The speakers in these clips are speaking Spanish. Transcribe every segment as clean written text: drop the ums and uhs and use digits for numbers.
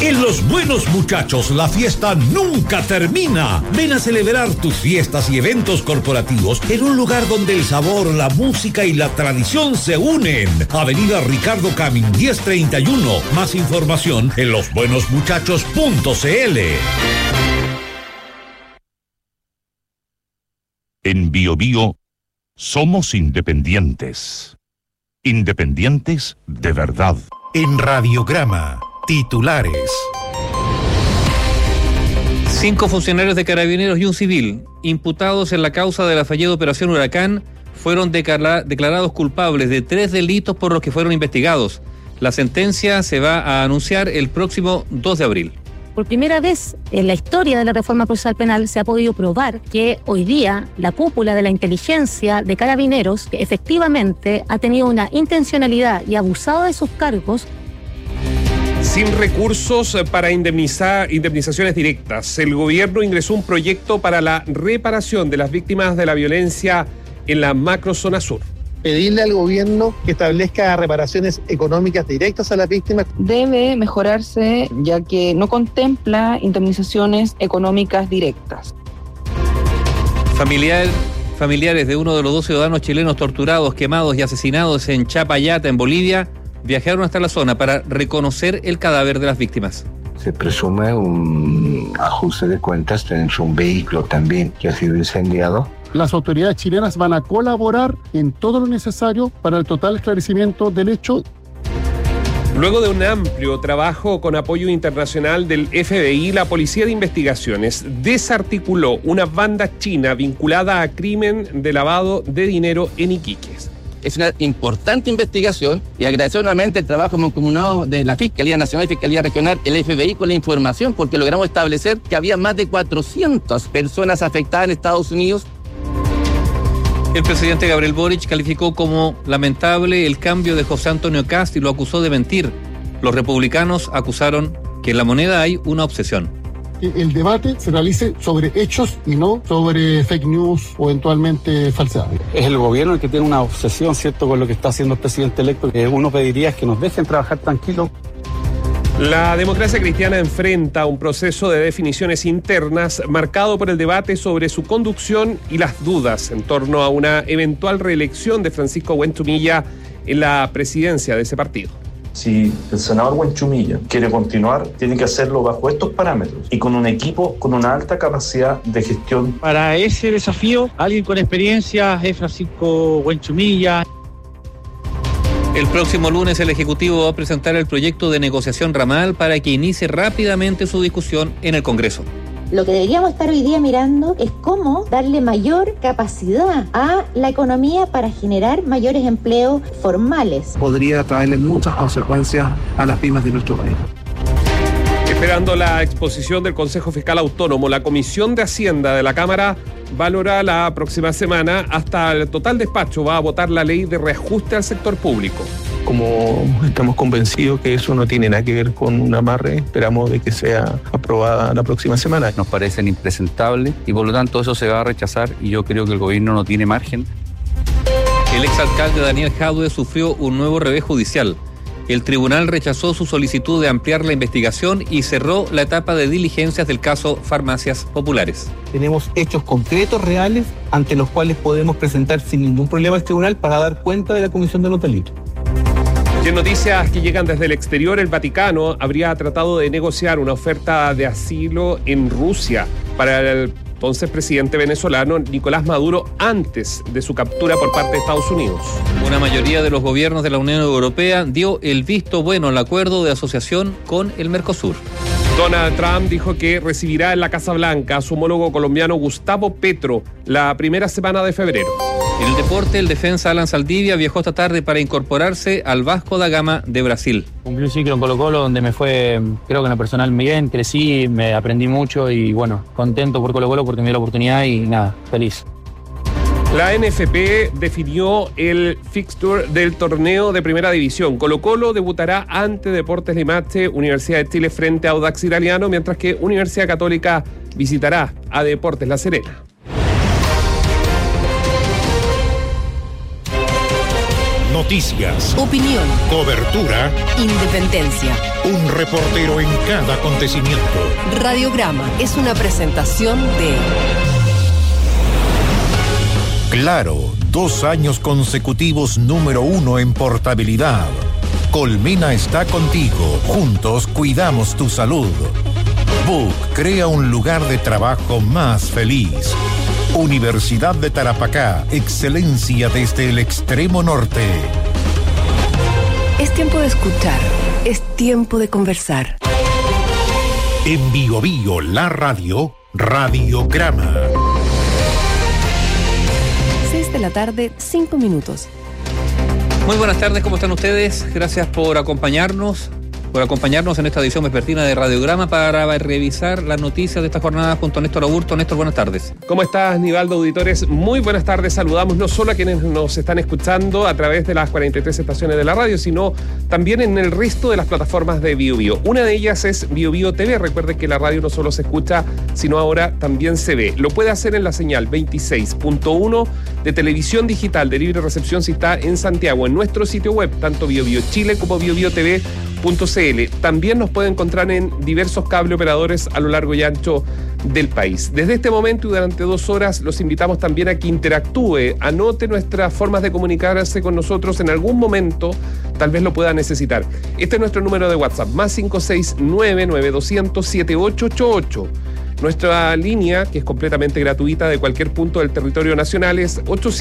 En Los Buenos Muchachos la fiesta nunca termina. Ven a celebrar tus fiestas y eventos corporativos en un lugar donde el sabor, la música y la tradición se unen. Avenida Ricardo Camin 1031. Más información en losbuenosmuchachos.cl. En BioBio somos independientes. Independientes de verdad. En Radiograma, titulares. 5 funcionarios de Carabineros y un civil, imputados en la causa de la fallida Operación Huracán, fueron declarados culpables de 3 delitos por los que fueron investigados. La sentencia se va a anunciar el próximo 2 de abril. Por primera vez en la historia de la reforma procesal penal se ha podido probar que hoy día la cúpula de la inteligencia de Carabineros que efectivamente ha tenido una intencionalidad y abusado de sus cargos. Sin recursos para indemnizaciones directas, el gobierno ingresó un proyecto para la reparación de las víctimas de la violencia en la macrozona sur. Pedirle al gobierno que establezca reparaciones económicas directas a las víctimas. Debe mejorarse ya que no contempla indemnizaciones económicas directas. Familiares de uno de los 2 ciudadanos chilenos torturados, quemados y asesinados en Chapayata, en Bolivia, viajaron hasta la zona para reconocer el cadáver de las víctimas. Se presume un ajuste de cuentas dentro de un vehículo también que ha sido incendiado. Las autoridades chilenas van a colaborar en todo lo necesario para el total esclarecimiento del hecho. Luego de un amplio trabajo con apoyo internacional del FBI, la Policía de Investigaciones desarticuló una banda china vinculada a crimen de lavado de dinero en Iquiques. Es una importante investigación y agradecer nuevamente el trabajo mancomunado de la Fiscalía Nacional y Fiscalía Regional, el FBI, con la información, porque logramos establecer que había más de 400 personas afectadas en Estados Unidos. El presidente Gabriel Boric calificó como lamentable el cambio de José Antonio Kast y lo acusó de mentir. Los republicanos acusaron que en la moneda hay una obsesión. El debate se realice sobre hechos y no sobre fake news o eventualmente falsedades. Es el gobierno el que tiene una obsesión, ¿cierto?, con lo que está haciendo el presidente electo. Uno pediría que nos dejen trabajar tranquilos. La democracia cristiana enfrenta un proceso de definiciones internas marcado por el debate sobre su conducción y las dudas en torno a una eventual reelección de Francisco Huenchumilla en la presidencia de ese partido. Si el senador Huenchumilla quiere continuar, tiene que hacerlo bajo estos parámetros y con un equipo con una alta capacidad de gestión. Para ese desafío, alguien con experiencia es Francisco Huenchumilla. El próximo lunes el Ejecutivo va a presentar el proyecto de negociación ramal para que inicie rápidamente su discusión en el Congreso. Lo que deberíamos estar hoy día mirando es cómo darle mayor capacidad a la economía para generar mayores empleos formales. Podría traerle muchas consecuencias a las pymes de nuestro país. Esperando la exposición del Consejo Fiscal Autónomo, la Comisión de Hacienda de la Cámara valora la próxima semana hasta el total despacho va a votar la ley de reajuste al sector público. Como estamos convencidos que eso no tiene nada que ver con un amarre, esperamos de que sea aprobada la próxima semana. Nos parecen impresentables y por lo tanto eso se va a rechazar y yo creo que el gobierno no tiene margen. El exalcalde Daniel Jadue sufrió un nuevo revés judicial. El tribunal rechazó su solicitud de ampliar la investigación y cerró la etapa de diligencias del caso Farmacias Populares. Tenemos hechos concretos, reales, ante los cuales podemos presentar sin ningún problema al tribunal para dar cuenta de la Comisión de los Delitos. Y en noticias que llegan desde el exterior, el Vaticano habría tratado de negociar una oferta de asilo en Rusia para el entonces presidente venezolano Nicolás Maduro antes de su captura por parte de Estados Unidos. Una mayoría de los gobiernos de la Unión Europea dio el visto bueno al acuerdo de asociación con el Mercosur. Donald Trump dijo que recibirá en la Casa Blanca a su homólogo colombiano Gustavo Petro la primera semana de febrero. En el deporte, el defensa Alan Saldivia viajó esta tarde para incorporarse al Vasco da Gama de Brasil. Cumplí un ciclo en Colo-Colo donde me fue, creo que en lo personal bien, crecí, me aprendí mucho y bueno, contento por Colo-Colo porque me dio la oportunidad y nada, feliz. La NFP definió el fixture del torneo de Primera División. Colo-Colo debutará ante Deportes Limache, Universidad de Chile frente a Audax Italiano, mientras que Universidad Católica visitará a Deportes La Serena. Noticias. Opinión. Cobertura. Independencia. Un reportero en cada acontecimiento. Radiograma es una presentación de Claro, 2 años consecutivos número 1 en portabilidad. Colmena está contigo. Juntos cuidamos tu salud. Book crea un lugar de trabajo más feliz. Universidad de Tarapacá, excelencia desde el extremo norte. Es tiempo de escuchar, es tiempo de conversar. En Bio Bio, la radio, Radiograma. 6 de la tarde, 5 minutos. Muy buenas tardes, ¿cómo están ustedes? Gracias por acompañarnos en esta edición vespertina de Radiograma para revisar las noticias de esta jornada junto a Néstor Augusto. Néstor, buenas tardes. ¿Cómo estás, Nivaldo, auditores? Muy buenas tardes. Saludamos no solo a quienes nos están escuchando a través de las 43 estaciones de la radio, sino también en el resto de las plataformas de Bio Bio. Una de ellas es Bio Bio TV. Recuerden que la radio no solo se escucha, sino ahora también se ve. Lo puede hacer en la señal 26.1 de televisión digital de libre recepción si está en Santiago, en nuestro sitio web, tanto Bio Bio Chile como BioBioTV.cl. También nos puede encontrar en diversos cable operadores a lo largo y ancho del país. Desde este momento y durante 2 horas los invitamos también a que interactúe, anote nuestras formas de comunicarse con nosotros en algún momento, tal vez lo pueda necesitar. Este es nuestro número de WhatsApp, más 569-9200-7888. Nuestra línea, que es completamente gratuita de cualquier punto del territorio nacional, es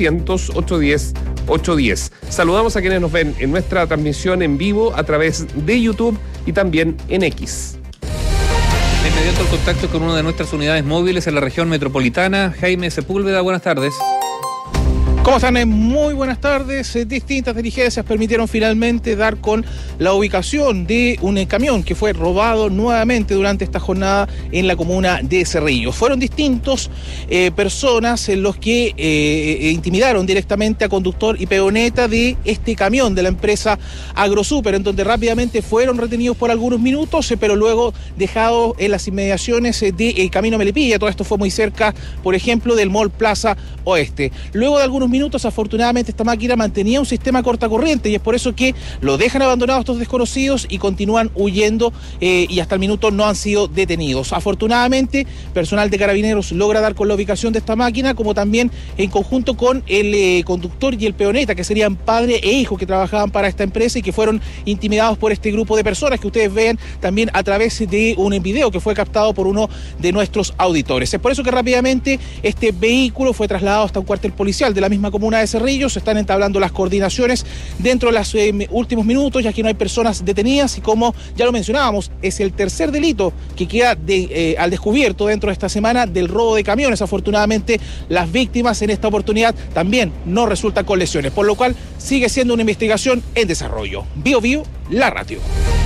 800-810-810. Saludamos a quienes nos ven en nuestra transmisión en vivo a través de YouTube y también en X. De inmediato el contacto con una de nuestras unidades móviles en la región metropolitana. Jaime Sepúlveda, buenas tardes. ¿Cómo están? Muy buenas tardes. Distintas diligencias permitieron finalmente dar con la ubicación de un camión que fue robado nuevamente durante esta jornada en la comuna de Cerrillos. Fueron distintos personas en los que intimidaron directamente a conductor y peoneta de este camión de la empresa AgroSuper, en donde rápidamente fueron retenidos por algunos minutos, pero luego dejados en las inmediaciones del Camino Melipilla. Todo esto fue muy cerca, por ejemplo, del Mall Plaza Oeste. Luego de algunos minutos, afortunadamente, esta máquina mantenía un sistema cortacorriente y es por eso que lo dejan abandonado estos desconocidos y continúan huyendo y hasta el minuto no han sido detenidos. Afortunadamente, personal de Carabineros logra dar con la ubicación de esta máquina, como también en conjunto con el conductor y el peoneta, que serían padre e hijo que trabajaban para esta empresa y que fueron intimidados por este grupo de personas que ustedes ven también a través de un video que fue captado por uno de nuestros auditores. Es por eso que rápidamente este vehículo fue trasladado hasta un cuartel policial de la misma comuna de Cerrillos. Se están entablando las coordinaciones dentro de los últimos minutos, ya que no hay personas detenidas y, como ya lo mencionábamos, es el tercer delito que queda al descubierto dentro de esta semana del robo de camiones. Afortunadamente, las víctimas en esta oportunidad también no resultan con lesiones, por lo cual sigue siendo una investigación en desarrollo. Bio Bio, la radio.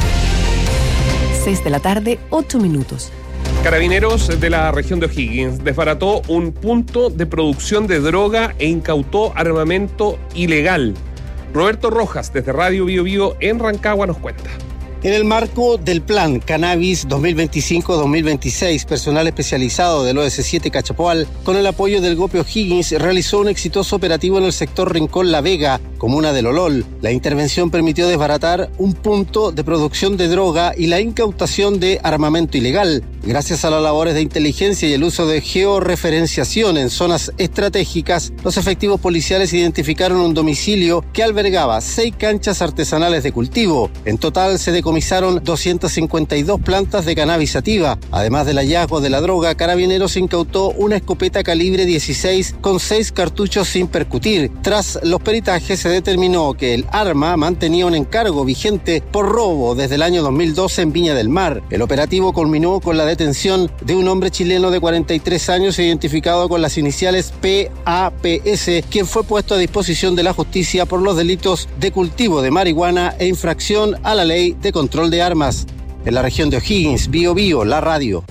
6 de la tarde, 8 minutos. Carabineros de la región de O'Higgins desbarató un punto de producción de droga e incautó armamento ilegal. Roberto Rojas, desde Radio Bio Bio en Rancagua, nos cuenta. En el marco del Plan Cannabis 2025-2026, personal especializado del OS7 Cachapoal, con el apoyo del GOPE O'Higgins, realizó un exitoso operativo en el sector Rincón La Vega, comuna de Lolol. La intervención permitió desbaratar un punto de producción de droga y la incautación de armamento ilegal. Gracias a las labores de inteligencia y el uso de georreferenciación en zonas estratégicas, los efectivos policiales identificaron un domicilio que albergaba 6 canchas artesanales de cultivo. En total se decomisaron 252 plantas de cannabis sativa. Además del hallazgo de la droga, Carabineros incautó una escopeta calibre 16 con 6 cartuchos sin percutir. Tras los peritajes se determinó que el arma mantenía un encargo vigente por robo desde el año 2012 en Viña del Mar. El operativo culminó con la detención de un hombre chileno de 43 años identificado con las iniciales PAPS, quien fue puesto a disposición de la justicia por los delitos de cultivo de marihuana e infracción a la ley de control de armas. En la región de O'Higgins, Bio Bio, la radio.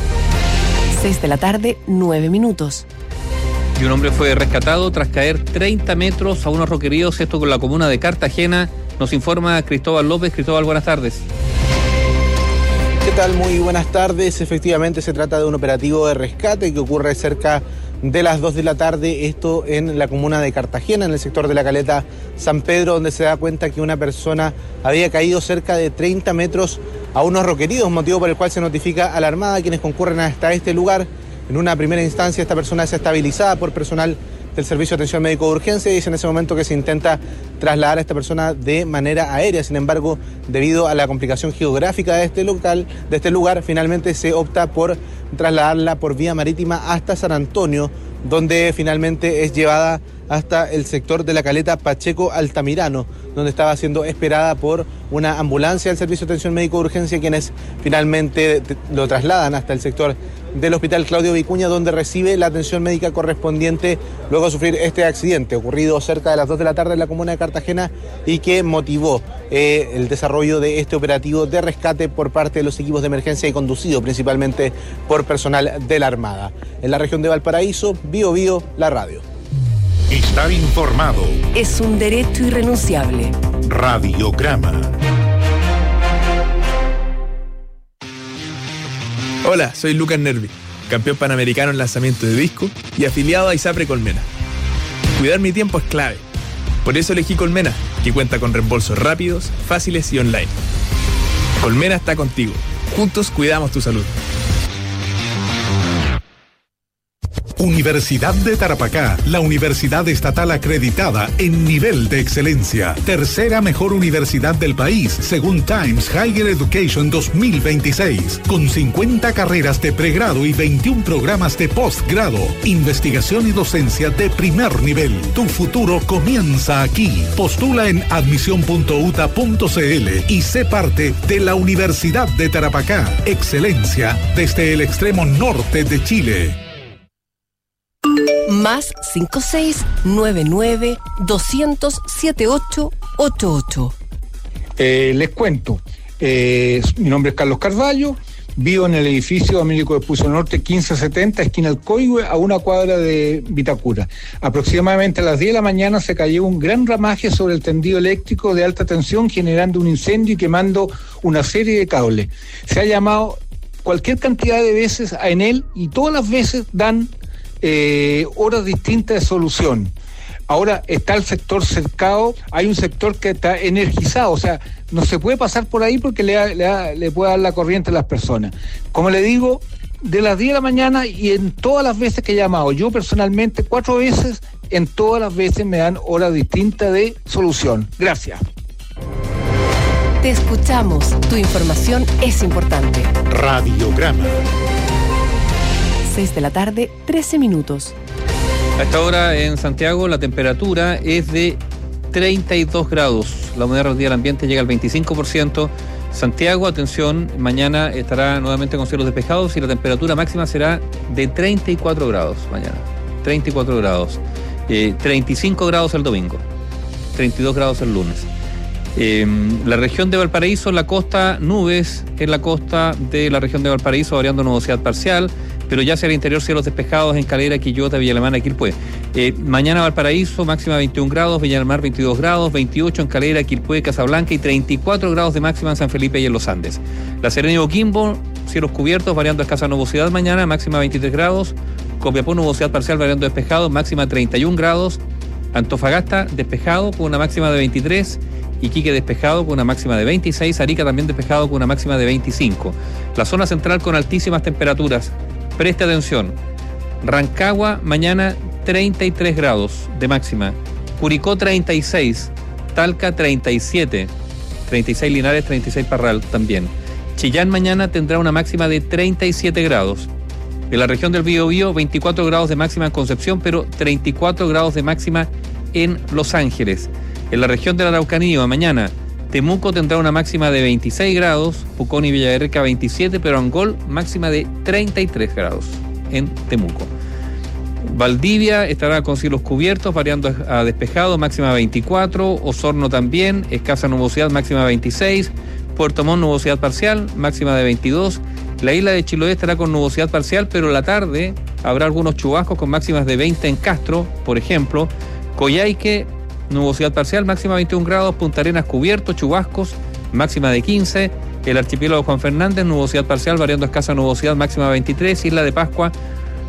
6 de la tarde, 9 minutos. Y un hombre fue rescatado tras caer 30 metros a unos roqueríos, esto con la comuna de Cartagena. Nos informa Cristóbal López. Cristóbal, buenas tardes. ¿Qué tal? Muy buenas tardes. Efectivamente se trata de un operativo de rescate que ocurre cerca de las 2 de la tarde, esto en la comuna de Cartagena, en el sector de la Caleta San Pedro, donde se da cuenta que una persona había caído cerca de 30 metros a unos roqueridos, motivo por el cual se notifica a la Armada, quienes concurren hasta este lugar. En una primera instancia, esta persona es estabilizada por personal del Servicio de Atención Médico de Urgencia y es en ese momento que se intenta trasladar a esta persona de manera aérea. Sin embargo, debido a la complicación geográfica de este lugar, finalmente se opta por trasladarla por vía marítima hasta San Antonio, donde finalmente es llevada hasta el sector de la Caleta Pacheco Altamirano, donde estaba siendo esperada por una ambulancia del Servicio de Atención Médico de Urgencia, quienes finalmente lo trasladan hasta el sector del Hospital Claudio Vicuña, donde recibe la atención médica correspondiente luego de sufrir este accidente ocurrido cerca de las 2 de la tarde en la comuna de Cartagena y que motivó el desarrollo de este operativo de rescate por parte de los equipos de emergencia y conducido principalmente por personal de la Armada. En la región de Valparaíso, Bío Bío, la radio. Estar informado es un derecho irrenunciable. Radiograma. Hola, soy Lucas Nervi, campeón panamericano en lanzamiento de disco y afiliado a ISAPRE Colmena. Cuidar mi tiempo es clave. Por eso elegí Colmena, que cuenta con reembolsos rápidos, fáciles y online. Colmena está contigo. Juntos cuidamos tu salud. Universidad de Tarapacá, la universidad estatal acreditada en nivel de excelencia. Tercera mejor universidad del país, según Times Higher Education 2026. Con 50 carreras de pregrado y 21 programas de posgrado. Investigación y docencia de primer nivel. Tu futuro comienza aquí. Postula en admisión.uta.cl y sé parte de la Universidad de Tarapacá. Excelencia desde el extremo norte de Chile. Más 5699-200-7888. Les cuento. Mi nombre es Carlos Carvalho. Vivo en el edificio Américo Vespucio Norte 1570, esquina El Coihue, a una cuadra de Vitacura. Aproximadamente a las 10 de la mañana se cayó un gran ramaje sobre el tendido eléctrico de alta tensión, generando un incendio y quemando una serie de cables. Se ha llamado cualquier cantidad de veces a Enel y todas las veces dan horas distintas de solución. Ahora está el sector cercado, hay un sector que está energizado, o sea, no se puede pasar por ahí porque le puede dar la corriente a las personas. Como le digo, de las 10 de la mañana y en todas las veces que he llamado, yo personalmente 4 veces, en todas las veces me dan horas distintas de solución. Gracias. Te escuchamos, tu información es importante. Radiograma. 6 de la tarde, 13 minutos. A esta hora en Santiago la temperatura es de 32 grados. La humedad relativa del ambiente llega al 25%. Santiago, atención, mañana estará nuevamente con cielos despejados y la temperatura máxima será de 34 grados mañana. 34 grados. 35 grados el domingo. 32 grados el lunes. La región de Valparaíso, la costa, nubes en la costa de la región de Valparaíso, variando nubosidad parcial, pero ya hacia el interior cielos despejados en Calera, Quillota, Villa Alemana y Quilpué. Mañana Valparaíso, máxima 21 grados, Villa del Mar 22 grados, 28 en Calera, Quilpué, Casablanca y 34 grados de máxima en San Felipe y en los Andes. La Serena y Coquimbo, cielos cubiertos, variando escasa nubosidad mañana, máxima 23 grados, Copiapó, nubosidad parcial, variando despejado, máxima 31 grados, Antofagasta, despejado con una máxima de 23, Iquique despejado con una máxima de 26, Arica también despejado con una máxima de 25. La zona central con altísimas temperaturas. Preste atención. Rancagua mañana 33 grados de máxima. Curicó 36, Talca 37, 36 Linares, 36 Parral también. Chillán mañana tendrá una máxima de 37 grados. En la región del Biobío 24 grados de máxima en Concepción, pero 34 grados de máxima en Los Ángeles. En la región de la Araucanía, mañana, Temuco tendrá una máxima de 26 grados, Pucón y Villa de Rica 27, pero Angol máxima de 33 grados en Temuco. Valdivia estará con cielos cubiertos, variando a despejado, máxima 24, Osorno también, escasa nubosidad, máxima 26, Puerto Montt nubosidad parcial, máxima de 22, la isla de Chiloé estará con nubosidad parcial, pero la tarde habrá algunos chubascos con máximas de 20 en Castro, por ejemplo, Coyhaique, nubosidad parcial, máxima 21 grados, Punta Arenas cubierto, chubascos, máxima de 15, el archipiélago Juan Fernández, nubosidad parcial, variando escasa nubosidad, máxima 23, Isla de Pascua,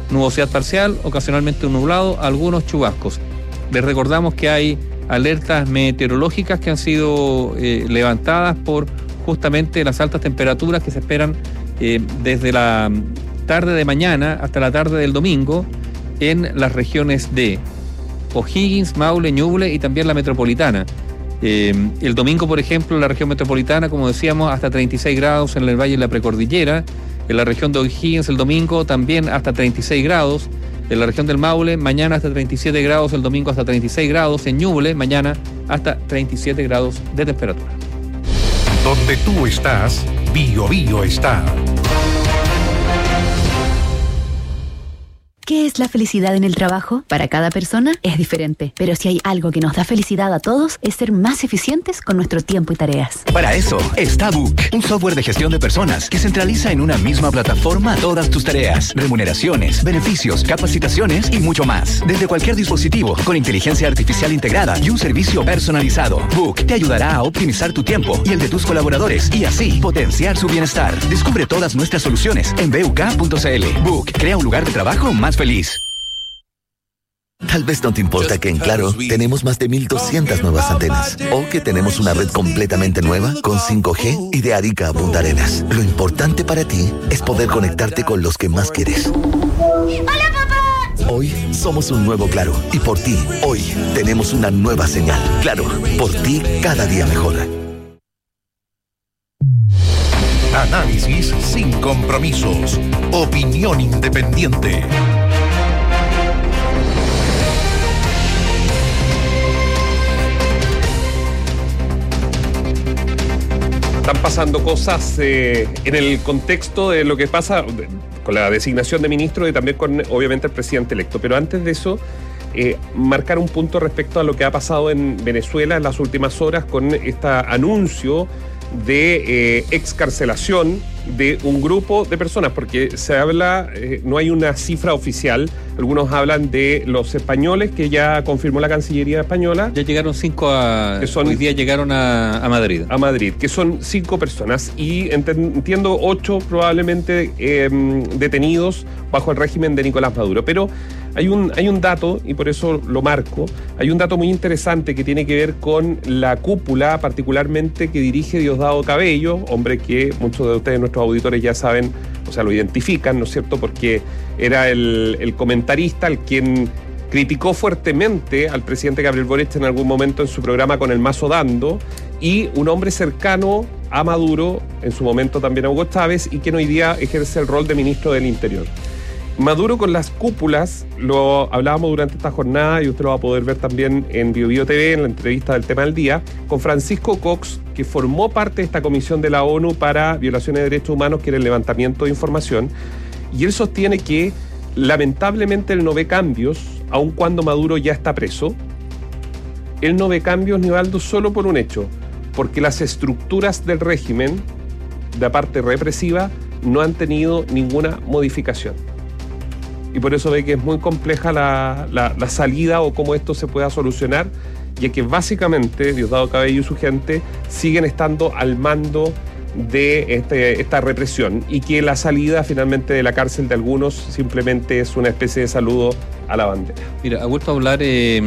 nubosidad parcial, ocasionalmente un nublado, algunos chubascos. Les recordamos que hay alertas meteorológicas que han sido levantadas por justamente las altas temperaturas que se esperan desde la tarde de mañana hasta la tarde del domingo en las regiones de O'Higgins, Maule, Ñuble y también la metropolitana. El domingo, por ejemplo, en la región metropolitana, como decíamos, hasta 36 grados en el Valle y la Precordillera. En la región de O'Higgins el domingo también hasta 36 grados. En la región del Maule, mañana hasta 37 grados, el domingo hasta 36 grados. En Ñuble, mañana hasta 37 grados de temperatura. Donde tú estás, Bio Bio está. ¿Qué es la felicidad en el trabajo? Para cada persona es diferente, pero si hay algo que nos da felicidad a todos es ser más eficientes con nuestro tiempo y tareas. Para eso está Book, un software de gestión de personas que centraliza en una misma plataforma todas tus tareas, remuneraciones, beneficios, capacitaciones y mucho más. Desde cualquier dispositivo, con inteligencia artificial integrada y un servicio personalizado. Book te ayudará a optimizar tu tiempo y el de tus colaboradores y así potenciar su bienestar. Descubre todas nuestras soluciones en buk.cl. Book crea un lugar de trabajo más feliz. Tal vez no te importa que en Claro tenemos más de 1,200 nuevas antenas o que tenemos una red completamente nueva con 5G y de Arica a Punta Arenas. Lo importante para ti es poder conectarte con los que más quieres. ¡Hola, papá! Hoy somos un nuevo Claro y por ti, hoy tenemos una nueva señal. Claro, por ti cada día mejor. Análisis sin compromisos. Opinión independiente. Están pasando cosas en el contexto de lo que pasa con la designación de ministro y también con, obviamente, el presidente electo. Pero antes de eso, marcar un punto respecto a lo que ha pasado en Venezuela en las últimas horas con este anuncio de excarcelación de un grupo de personas, porque se habla, no hay una cifra oficial, algunos hablan de los españoles que ya confirmó la Cancillería española. Ya llegaron 5 hoy día llegaron a Madrid. A Madrid, que son 5 personas y entiendo 8 probablemente detenidos bajo el régimen de Nicolás Maduro. Pero hay un dato, y por eso lo marco, hay un dato muy interesante que tiene que ver con la cúpula, particularmente que dirige Diosdado Cabello, hombre que muchos de ustedes, nuestros auditores, ya saben, o sea, lo identifican, ¿no es cierto?, porque era el comentarista, el quien criticó fuertemente al presidente Gabriel Boric en algún momento en su programa Con el Mazo Dando, y un hombre cercano a Maduro, en su momento también a Hugo Chávez, y quien hoy día ejerce el rol de ministro del Interior. Maduro con las cúpulas, lo hablábamos durante esta jornada y usted lo va a poder ver también en Bio Bio TV, en la entrevista del Tema del Día, con Francisco Cox, que formó parte de esta comisión de la ONU para violaciones de derechos humanos, que era el levantamiento de información, y él sostiene que lamentablemente él no ve cambios, aun cuando Maduro ya está preso. Él no ve cambios, Nivaldo, solo por un hecho, porque las estructuras del régimen, de la parte represiva, no han tenido ninguna modificación. Y por eso ve que es muy compleja la salida o cómo esto se pueda solucionar, ya que básicamente Diosdado Cabello y su gente siguen estando al mando de esta represión, y que la salida finalmente de la cárcel de algunos simplemente es una especie de saludo a la bandera. Mira, ha vuelto a hablar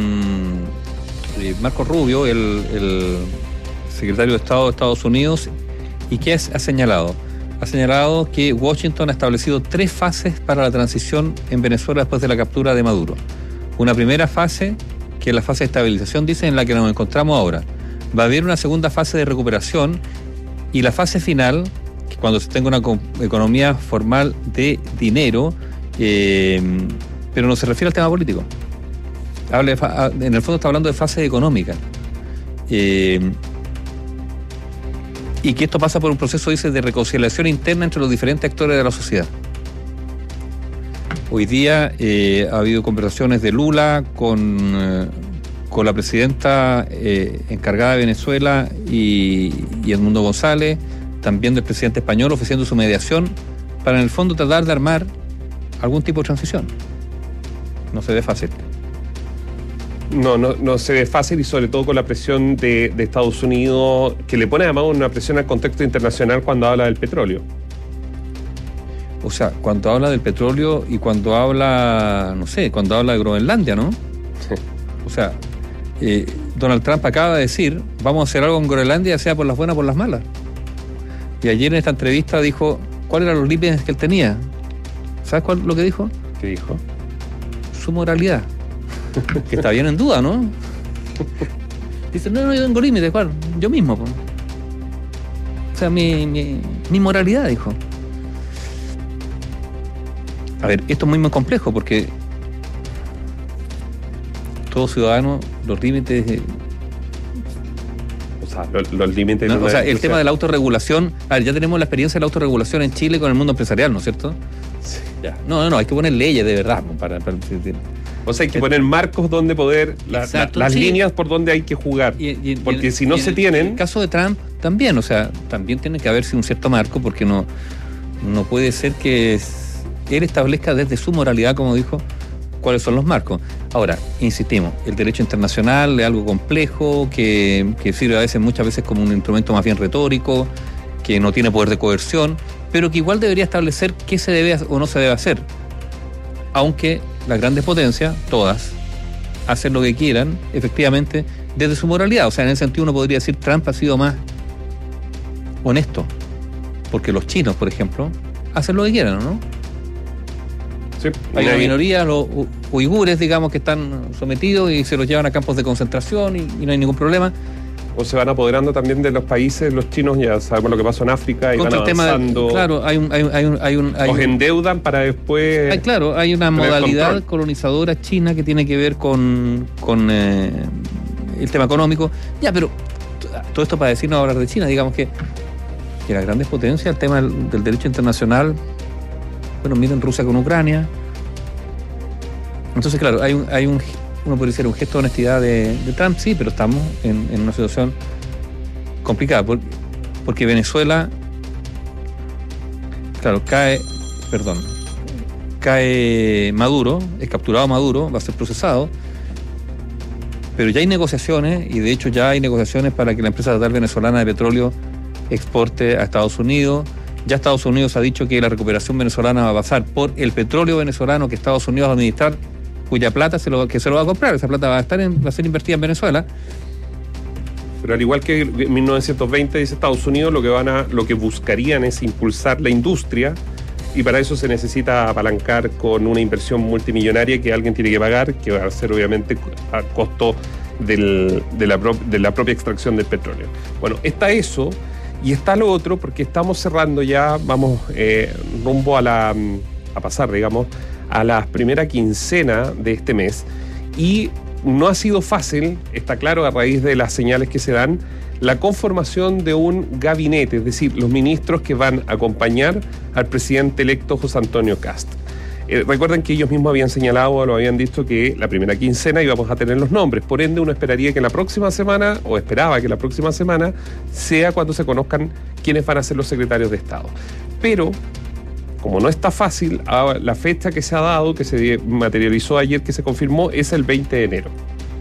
Marco Rubio, el secretario de Estado de Estados Unidos, y ¿qué ha señalado? Ha señalado que Washington ha establecido 3 fases para la transición en Venezuela después de la captura de Maduro. Una primera fase, que es la fase de estabilización, dice, en la que nos encontramos ahora. Va a haber una segunda fase de recuperación y la fase final, que cuando se tenga una economía formal de dinero, pero no se refiere al tema político. En el fondo está hablando de fase económica. Y que esto pasa por un proceso, dice, de reconciliación interna entre los diferentes actores de la sociedad. Hoy día ha habido conversaciones de Lula con la presidenta encargada de Venezuela y Edmundo González, también del presidente español, ofreciendo su mediación para en el fondo tratar de armar algún tipo de transición. No se ve fácil. No se ve fácil, y sobre todo con la presión de Estados Unidos, que le pone además una presión al contexto internacional cuando habla del petróleo. O sea, cuando habla del petróleo y cuando habla, no sé, cuando habla de Groenlandia, ¿no? Sí. O sea, Donald Trump acaba de decir, vamos a hacer algo en Groenlandia, sea por las buenas o por las malas. Y ayer en esta entrevista dijo, ¿cuáles eran los límites que él tenía? ¿Sabes cuál lo que dijo? ¿Qué dijo? Su moralidad. Que está bien en duda, ¿no? Dice, no, yo tengo límites, ¿cuál? Yo mismo. Po. O sea, mi moralidad, dijo. A ver, esto es muy complejo porque todo ciudadano, los límites... O sea, los límites... No, o sea, el tema de la autorregulación... A ver, ya tenemos la experiencia de la autorregulación en Chile con el mundo empresarial, ¿no es cierto? Sí. Ya. No, hay que poner leyes de verdad para o sea, hay que poner marcos donde poder... las sí. líneas por donde hay que jugar. Porque si no se tienen... En el caso de Trump también, o sea, también tiene que haberse un cierto marco porque no puede ser que él establezca desde su moralidad, como dijo, cuáles son los marcos. Ahora, insistimos, el derecho internacional es algo complejo, que sirve muchas veces como un instrumento más bien retórico, que no tiene poder de coerción, pero que igual debería establecer qué se debe o no se debe hacer. Aunque las grandes potencias, todas, hacen lo que quieran, efectivamente, desde su moralidad. O sea, en ese sentido uno podría decir Trump ha sido más honesto, porque los chinos, por ejemplo, hacen lo que quieran, ¿no? Sí, hay una minoría, los uigures, digamos, que están sometidos y se los llevan a campos de concentración y no hay ningún problema. O se van apoderando también de los países, los chinos, ya sabemos lo que pasó en África, y van avanzando. Claro, los endeudan para después... Hay una modalidad colonizadora china que tiene que ver con el tema económico. Ya, pero todo esto para decir no hablar de China, digamos que las grandes potencias, el tema del derecho internacional, bueno, miren Rusia con Ucrania. Entonces, claro, uno puede decir un gesto de honestidad de Trump, sí, pero estamos en una situación complicada, porque Venezuela, claro, cae Maduro, es capturado Maduro, va a ser procesado, pero ya hay negociaciones, y de hecho ya hay negociaciones para que la empresa estatal venezolana de petróleo exporte a Estados Unidos. Ya Estados Unidos ha dicho que la recuperación venezolana va a pasar por el petróleo venezolano que Estados Unidos va a administrar, cuya plata se lo va a comprar. Esa plata va a ser invertida en Venezuela. Pero al igual que en 1920 dice Estados Unidos, lo que buscarían es impulsar la industria, y para eso se necesita apalancar con una inversión multimillonaria que alguien tiene que pagar, que va a ser obviamente a costo de la propia extracción del petróleo. Bueno, está eso y está lo otro, porque estamos cerrando ya, vamos rumbo a pasar, digamos, a la primera quincena de este mes, y no ha sido fácil, está claro, a raíz de las señales que se dan, la conformación de un gabinete, es decir, los ministros que van a acompañar al presidente electo José Antonio Kast. Recuerden que ellos mismos habían señalado o lo habían dicho que la primera quincena íbamos a tener los nombres, por ende uno esperaría que la próxima semana, o esperaba que la próxima semana, sea cuando se conozcan quiénes van a ser los secretarios de Estado. Pero como no está fácil, la fecha que se ha dado, que se materializó ayer, que se confirmó, es el 20 de enero.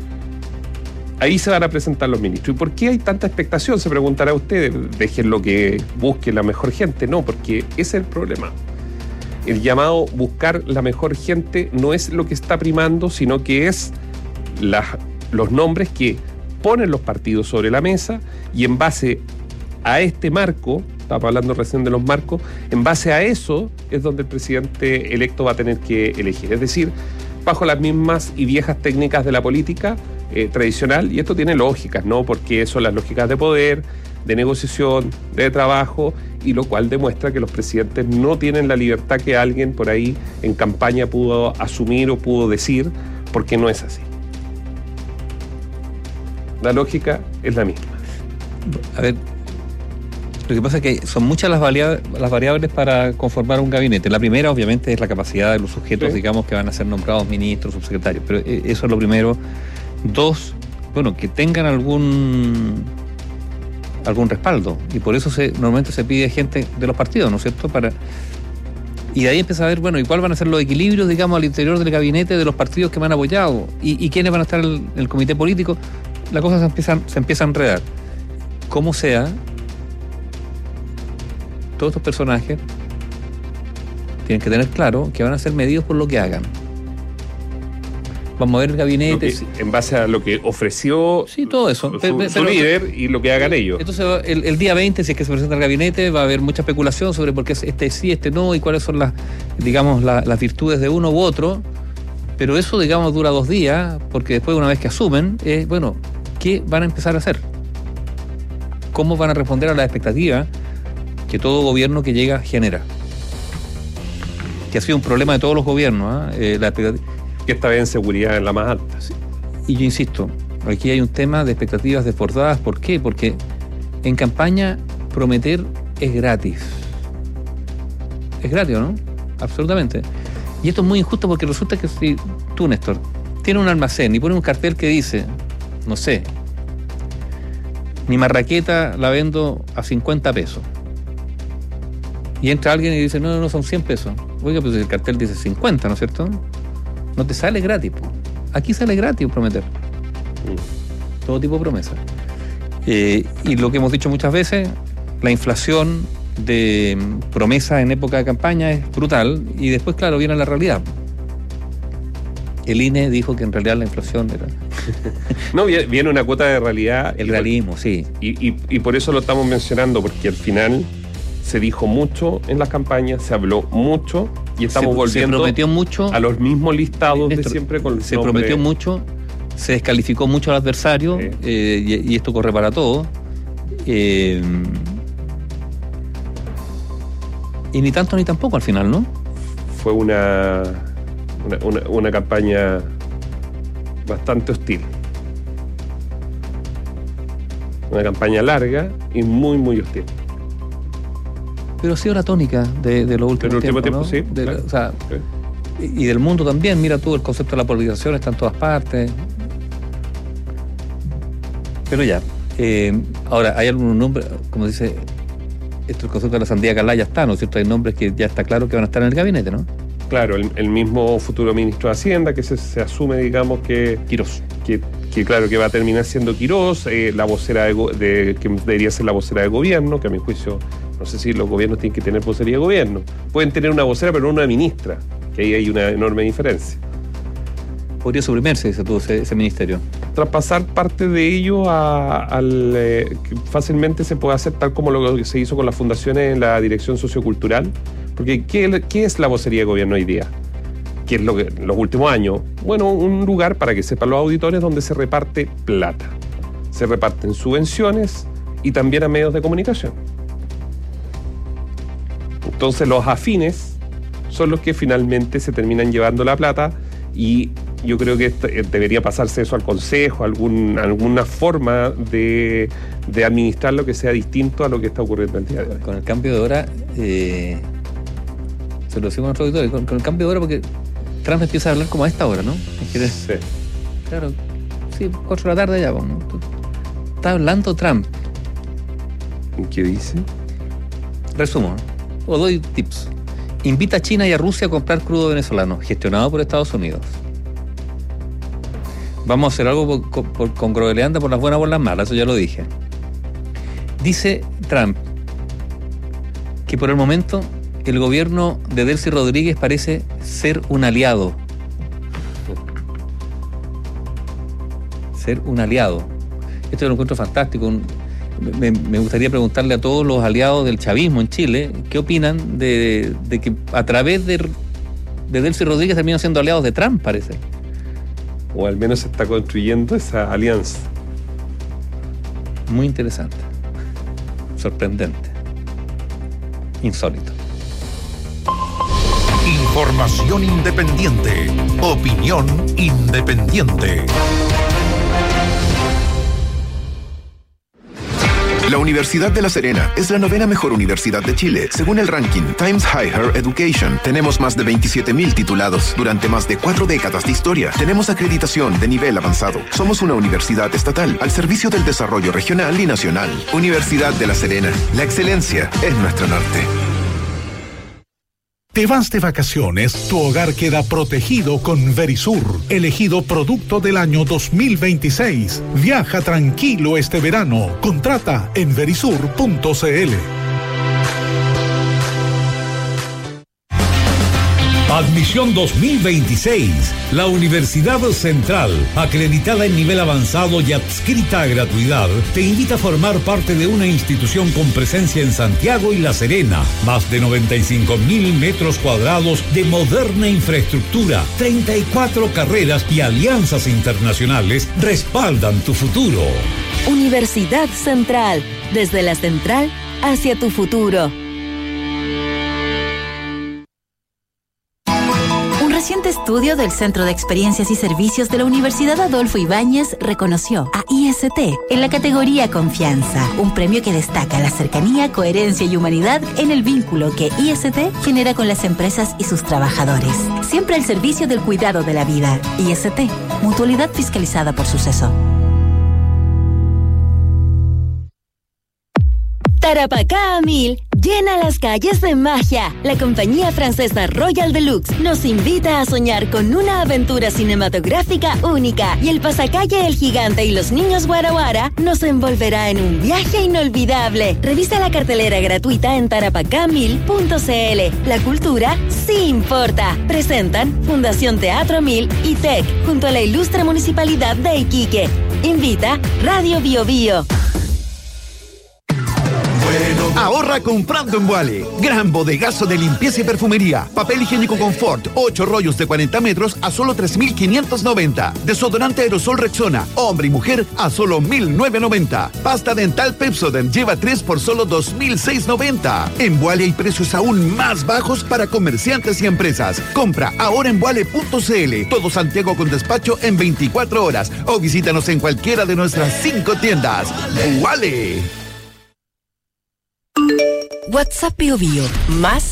Ahí se van a presentar los ministros. ¿Y por qué hay tanta expectación? Se preguntará usted. Déjenlo que busque la mejor gente. No, porque ese es el problema. El llamado buscar la mejor gente no es lo que está primando, sino que es los nombres que ponen los partidos sobre la mesa, y en base a este marco, estaba hablando recién de los marcos, en base a eso es donde el presidente electo va a tener que elegir. Es decir, bajo las mismas y viejas técnicas de la política tradicional, y esto tiene lógicas, ¿no? Porque son las lógicas de poder, de negociación, de trabajo, y lo cual demuestra que los presidentes no tienen la libertad que alguien por ahí en campaña pudo asumir o pudo decir, porque no es así. La lógica es la misma. A ver, lo que pasa es que son muchas las variables para conformar un gabinete. La primera, obviamente, es la capacidad de los sujetos, digamos, que van a ser nombrados ministros, subsecretarios. Pero eso es lo primero. Dos, bueno, que tengan algún respaldo. Y por eso normalmente se pide gente de los partidos, ¿no es cierto? Y de ahí empieza a ver, bueno, ¿y cuál van a ser los equilibrios, digamos, al interior del gabinete de los partidos que me han apoyado? ¿Y quiénes van a estar en el comité político? La cosa se empieza a enredar. Como sea, todos estos personajes tienen que tener claro que van a ser medidos por lo que hagan. Vamos a ver el gabinete. En base a lo que ofreció todo eso. Su líder y lo que hagan ellos. Entonces, el día 20, si es que se presenta el gabinete, va a haber mucha especulación sobre por qué este sí, este no, y cuáles son las virtudes de uno u otro. Pero eso, digamos, dura 2 días, porque después, una vez que asumen, ¿qué van a empezar a hacer? ¿Cómo van a responder a las expectativas que todo gobierno que llega genera? Que ha sido un problema de todos los gobiernos, la expectativa. Que esta vez en seguridad en la más alta. Sí. Y yo insisto, aquí hay un tema de expectativas desbordadas. ¿Por qué? Porque en campaña prometer es gratis. Es gratis, ¿no? Absolutamente. Y esto es muy injusto porque resulta que si tú, Néstor, tienes un almacén y pones un cartel que dice, no sé, mi marraqueta la vendo a 50 pesos. Y entra alguien y dice, no, son 100 pesos. Oiga, pues el cartel dice 50, ¿no es cierto? No te sale gratis. Aquí sale gratis prometer. Todo tipo de promesas. Y lo que hemos dicho muchas veces, la inflación de promesas en época de campaña es brutal y después, claro, viene la realidad. El INE dijo que en realidad la inflación era... No, viene una cuota de realidad. El realismo, sí. Y por eso lo estamos mencionando, porque al final se dijo mucho en las campañas, se habló mucho y estamos volviendo se prometió mucho, a los mismos listados, Néstor, de siempre con el se nombre. Prometió mucho, se descalificó mucho al adversario, sí. Y esto corre para todo. Y ni tanto ni tampoco al final, ¿no? Fue una campaña bastante hostil. Una campaña larga y muy, muy hostil. Pero ha sido la tónica de los últimos tiempos, ¿no? Sí, claro. O sea, sí. Y del mundo también. Mira tú, el concepto de la polarización está en todas partes. Pero ya. Ahora, hay algunos nombres, como dice, el concepto de la sandía Calá ya está, ¿no es cierto? Hay nombres que ya está claro que van a estar en el gabinete, ¿no? Claro, el mismo futuro ministro de Hacienda, que se asume, digamos, que... Quirós. Que claro, que va a terminar siendo Quirós, la vocera que debería ser la vocera de gobierno, que a mi juicio, no sé si los gobiernos tienen que tener vocería de gobierno. Pueden tener una vocera, pero no una ministra, que ahí hay una enorme diferencia. Podría suprimirse, dice tú, ese ministerio. Traspasar parte de ello que fácilmente se puede hacer tal como lo que se hizo con las fundaciones en la dirección sociocultural. Porque ¿qué es la vocería de gobierno hoy día? ¿Qué es lo que en los últimos años? Bueno, un lugar, para que sepan los auditores, donde se reparte plata. Se reparten subvenciones y también a medios de comunicación. Entonces los afines son los que finalmente se terminan llevando la plata, y yo creo que debería pasarse eso al Consejo, alguna forma de administrar lo que sea distinto a lo que está ocurriendo el día de hoy. Con el cambio de hora, se lo decimos a nuestros auditores, con el cambio de hora, porque Trump empieza a hablar como a esta hora, ¿no? Sí. Claro, sí, 4 de la tarde ya, ¿no? Está hablando Trump. ¿Qué dice? Resumo, o doy tips. Invita a China y a Rusia a comprar crudo venezolano, gestionado por Estados Unidos. Vamos a hacer algo con Groenlandia por las buenas o por las malas, eso ya lo dije. Dice Trump que por el momento el gobierno de Delcy Rodríguez parece ser un aliado. Ser un aliado. Esto lo encuentro fantástico. Me gustaría preguntarle a todos los aliados del chavismo en Chile qué opinan de que a través de Delcy Rodríguez terminan siendo aliados de Trump, parece. O al menos se está construyendo esa alianza. Muy interesante. Sorprendente. Insólito. Información independiente. Opinión independiente. La Universidad de La Serena es la 9ª mejor universidad de Chile, según el ranking Times Higher Education. Tenemos más de 27,000 titulados durante más de 4 décadas de historia. Tenemos acreditación de nivel avanzado. Somos una universidad estatal al servicio del desarrollo regional y nacional. Universidad de La Serena. La excelencia es nuestro norte. Te vas de vacaciones, tu hogar queda protegido con Verisur, elegido producto del año 2026. Viaja tranquilo este verano. Contrata en verisur.cl. Admisión 2026. La Universidad Central, acreditada en nivel avanzado y adscrita a gratuidad, te invita a formar parte de una institución con presencia en Santiago y La Serena. Más de 95.000 metros cuadrados de moderna infraestructura, 34 carreras y alianzas internacionales respaldan tu futuro. Universidad Central, desde la central hacia tu futuro. Un reciente estudio del Centro de Experiencias y Servicios de la Universidad Adolfo Ibáñez reconoció a IST en la categoría Confianza, un premio que destaca la cercanía, coherencia y humanidad en el vínculo que IST genera con las empresas y sus trabajadores. Siempre al servicio del cuidado de la vida. IST, mutualidad fiscalizada por Suceso. Tarapacá a 1000 llena las calles de magia. La compañía francesa Royal Deluxe nos invita a soñar con una aventura cinematográfica única y el pasacalle El Gigante y los Niños Guaraguara nos envolverá en un viaje inolvidable. Revisa la cartelera gratuita en tarapacá1000.cl. La cultura sí importa. Presentan Fundación Teatro 1000 y TEC junto a la ilustre Municipalidad de Iquique. Invita Radio Bio Bio. Ahorra comprando en Vuale. Gran bodegazo de limpieza y perfumería. Papel higiénico Confort, 8 rollos de 40 metros a solo 3.590. Desodorante aerosol Rexona, hombre y mujer a solo 1.990. Pasta dental Pepsodent lleva 3 por solo 2.690. En Vuale hay precios aún más bajos para comerciantes y empresas. Compra ahora en vuale.cl. Todo Santiago con despacho en 24 horas. O visítanos en cualquiera de nuestras 5 tiendas. Vuale. WhatsApp Bio Bio, más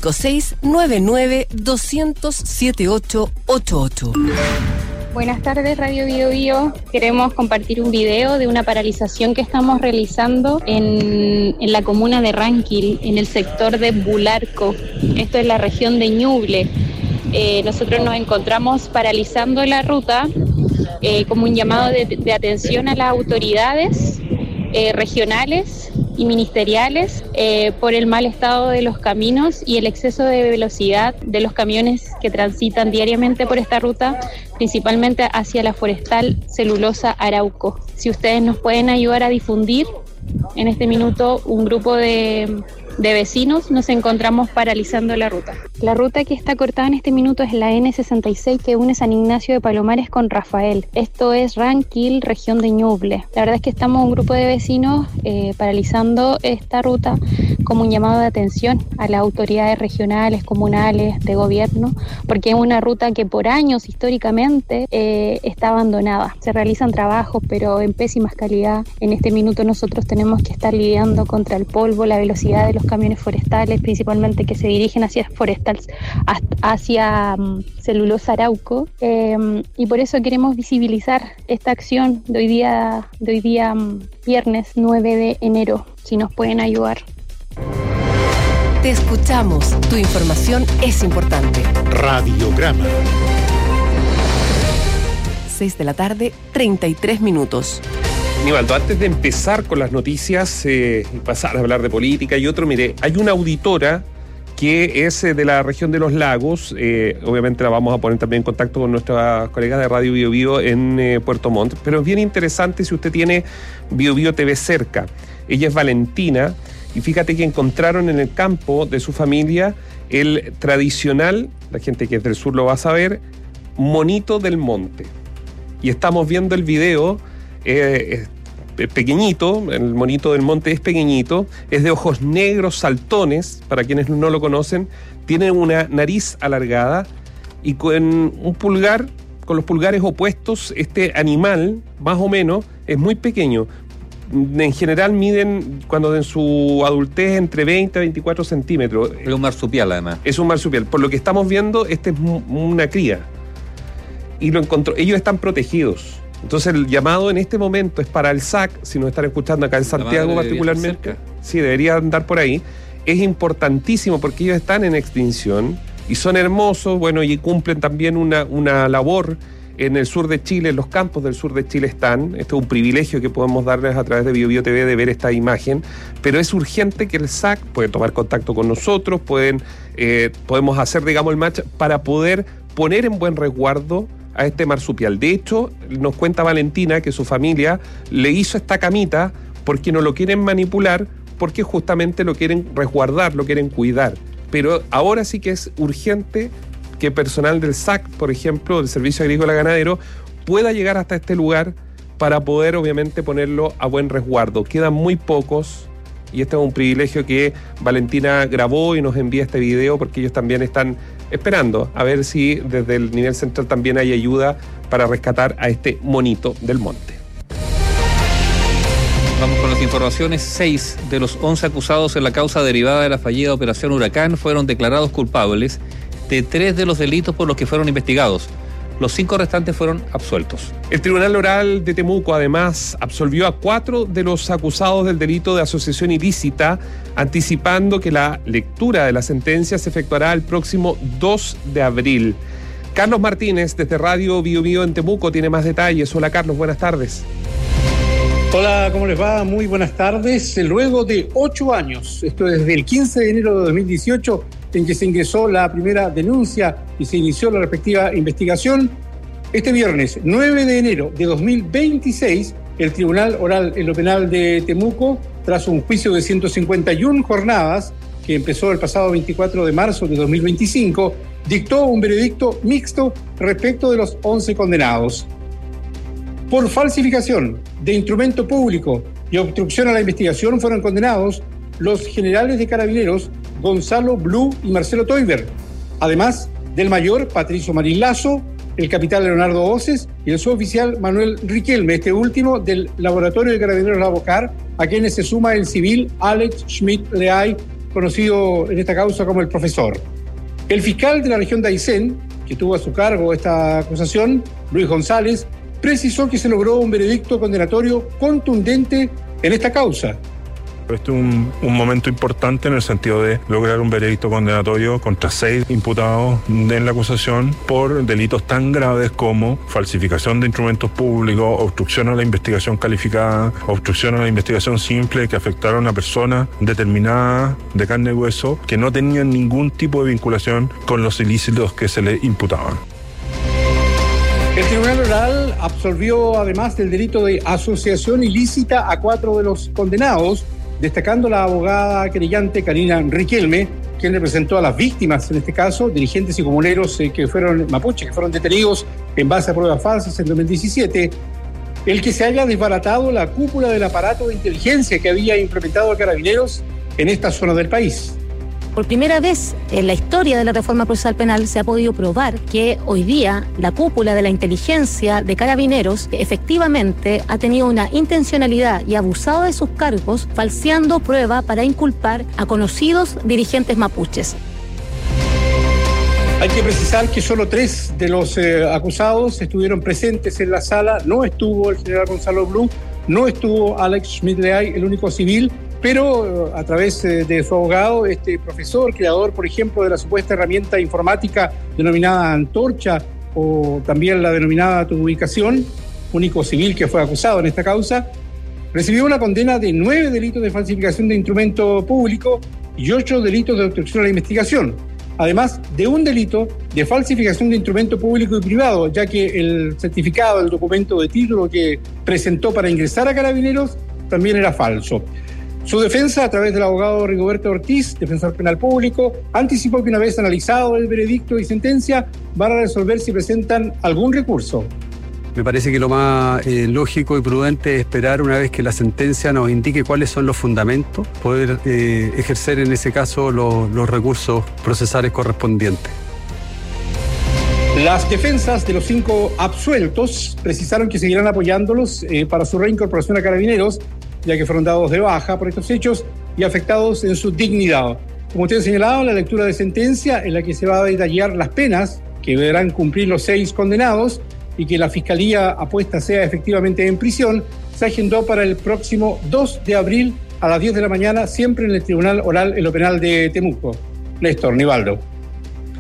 5699-200-7888. Buenas tardes, Radio Bio Bio. Queremos compartir un video de una paralización que estamos realizando en la comuna de Ranquil, en el sector de Bularco. Esto es la región de Ñuble. Nosotros nos encontramos paralizando la ruta como un llamado de atención a las autoridades regionales y ministeriales por el mal estado de los caminos y el exceso de velocidad de los camiones que transitan diariamente por esta ruta, principalmente hacia la forestal Celulosa Arauco. Si ustedes nos pueden ayudar a difundir, en este minuto un grupo de vecinos nos encontramos paralizando la ruta. La ruta que está cortada en este minuto es la N66 que une San Ignacio de Palomares con Rafael. Esto es Ranquil, región de Ñuble. La verdad es que estamos un grupo de vecinos paralizando esta ruta como un llamado de atención a las autoridades regionales, comunales, de gobierno, porque es una ruta que por años históricamente está abandonada. Se realizan trabajos pero en pésimas calidad. En este minuto nosotros tenemos que estar lidiando contra el polvo, la velocidad de los camiones forestales, principalmente que se dirigen hacia Celulosa Arauco, y por eso queremos visibilizar esta acción de hoy día viernes 9 de enero, si nos pueden ayudar. Te escuchamos, tu información es importante. Radiograma. 6 de la tarde, 33 minutos. Nivaldo, antes de empezar con las noticias y pasar a hablar de política y otro, mire, hay una auditora que es de la región de los lagos, obviamente la vamos a poner también en contacto con nuestras colegas de Radio Bio Bio en Puerto Montt, pero es bien interesante si usted tiene Bio Bio TV cerca. Ella es Valentina y fíjate que encontraron en el campo de su familia el tradicional, la gente que es del sur lo va a saber, monito del monte. Y estamos viendo el video. Es pequeñito, el monito del monte es pequeñito, es de ojos negros saltones, para quienes no lo conocen, tiene una nariz alargada y con los pulgares opuestos, este animal, más o menos, es muy pequeño. En general miden, cuando en su adultez, entre 20 a 24 centímetros. Es un marsupial, además. Es un marsupial. Por lo que estamos viendo, este es una cría. Y lo encontró. Ellos están protegidos. Entonces el llamado en este momento es para el SAC, si nos están escuchando acá en Santiago particularmente, sí, debería andar por ahí, es importantísimo porque ellos están en extinción y son hermosos, bueno, y cumplen también una labor en el sur de Chile, en los campos del sur de Chile están. Esto es un privilegio que podemos darles a través de BioBio TV de ver esta imagen, pero es urgente que el SAC puede tomar contacto con nosotros, podemos hacer, digamos, el match para poder poner en buen resguardo a este marsupial. De hecho, nos cuenta Valentina que su familia le hizo esta camita porque no lo quieren manipular, porque justamente lo quieren resguardar, lo quieren cuidar. Pero ahora sí que es urgente que personal del SAC, por ejemplo, del Servicio Agrícola Ganadero, pueda llegar hasta este lugar para poder, obviamente, ponerlo a buen resguardo. Quedan muy pocos y este es un privilegio que Valentina grabó y nos envía este video porque ellos también están esperando a ver si desde el nivel central también hay ayuda para rescatar a este monito del monte. Vamos con las informaciones. 6 de los 11 acusados en la causa derivada de la fallida Operación Huracán fueron declarados culpables de 3 de los delitos por los que fueron investigados. Los 5 restantes fueron absueltos. El Tribunal Oral de Temuco, además, absolvió a 4 de los acusados del delito de asociación ilícita, anticipando que la lectura de la sentencia se efectuará el próximo 2 de abril. Carlos Martínez, desde Radio BioBio en Temuco, tiene más detalles. Hola, Carlos, buenas tardes. Hola, ¿cómo les va? Muy buenas tardes. Luego de 8 años, esto es desde el 15 de enero de 2018, en que se ingresó la primera denuncia y se inició la respectiva investigación, este viernes 9 de enero de 2026, el Tribunal Oral en lo Penal de Temuco, tras un juicio de 151 jornadas, que empezó el pasado 24 de marzo de 2025, dictó un veredicto mixto respecto de los 11 condenados. Por falsificación de instrumento público y obstrucción a la investigación fueron condenados los generales de Carabineros Gonzalo Blue y Marcelo Toiber, además del mayor Patricio Marín Lazo, el capitán Leonardo Oces y el suboficial Manuel Riquelme, este último del Laboratorio de Carabineros Lavocar, a quienes se suma el civil Alex Schmidt Leay, conocido en esta causa como el profesor. El fiscal de la región de Aysén, que tuvo a su cargo esta acusación, Luis González, precisó que se logró un veredicto condenatorio contundente en esta causa. Este es un momento importante en el sentido de lograr un veredicto condenatorio contra 6 imputados en la acusación por delitos tan graves como falsificación de instrumentos públicos, obstrucción a la investigación calificada, obstrucción a la investigación simple que afectaron a una persona determinada de carne y hueso que no tenían ningún tipo de vinculación con los ilícitos que se le imputaban. El Tribunal Oral absolvió además del delito de asociación ilícita a 4 de los condenados, destacando la abogada querellante Karina Riquelme, quien representó a las víctimas, en este caso, dirigentes y comuneros que fueron mapuches, que fueron detenidos en base a pruebas falsas en 2017, el que se haya desbaratado la cúpula del aparato de inteligencia que había implementado Carabineros en esta zona del país. Por primera vez en la historia de la reforma procesal penal se ha podido probar que hoy día la cúpula de la inteligencia de Carabineros efectivamente ha tenido una intencionalidad y abusado de sus cargos, falseando prueba para inculpar a conocidos dirigentes mapuches. Hay que precisar que solo 3 de los acusados estuvieron presentes en la sala. No estuvo el general Gonzalo Blue, no estuvo Alex Schmidt-Leay, el único civil, pero a través de su abogado, este profesor, creador, por ejemplo, de la supuesta herramienta informática denominada Antorcha, o también la denominada Tu Ubicación, único civil que fue acusado en esta causa, recibió una condena de 9 delitos de falsificación de instrumento público y 8 delitos de obstrucción a la investigación, además de un delito de falsificación de instrumento público y privado, ya que el certificado, el documento de título que presentó para ingresar a Carabineros también era falso. Su defensa, a través del abogado Rigoberto Ortiz, defensor penal público, anticipó que una vez analizado el veredicto y sentencia, van a resolver si presentan algún recurso. Me parece que lo más lógico y prudente es esperar una vez que la sentencia nos indique cuáles son los fundamentos, poder ejercer en ese caso los recursos procesales correspondientes. Las defensas de los 5 absueltos precisaron que seguirán apoyándolos para su reincorporación a Carabineros, ya que fueron dados de baja por estos hechos y afectados en su dignidad. Como usted ha señalado, la lectura de sentencia en la que se va a detallar las penas que deberán cumplir los 6 condenados y que la Fiscalía apuesta sea efectivamente en prisión, se agendó para el próximo 2 de abril a las 10 de la mañana, siempre en el Tribunal Oral en lo Penal de Temuco. Néstor Nivaldo.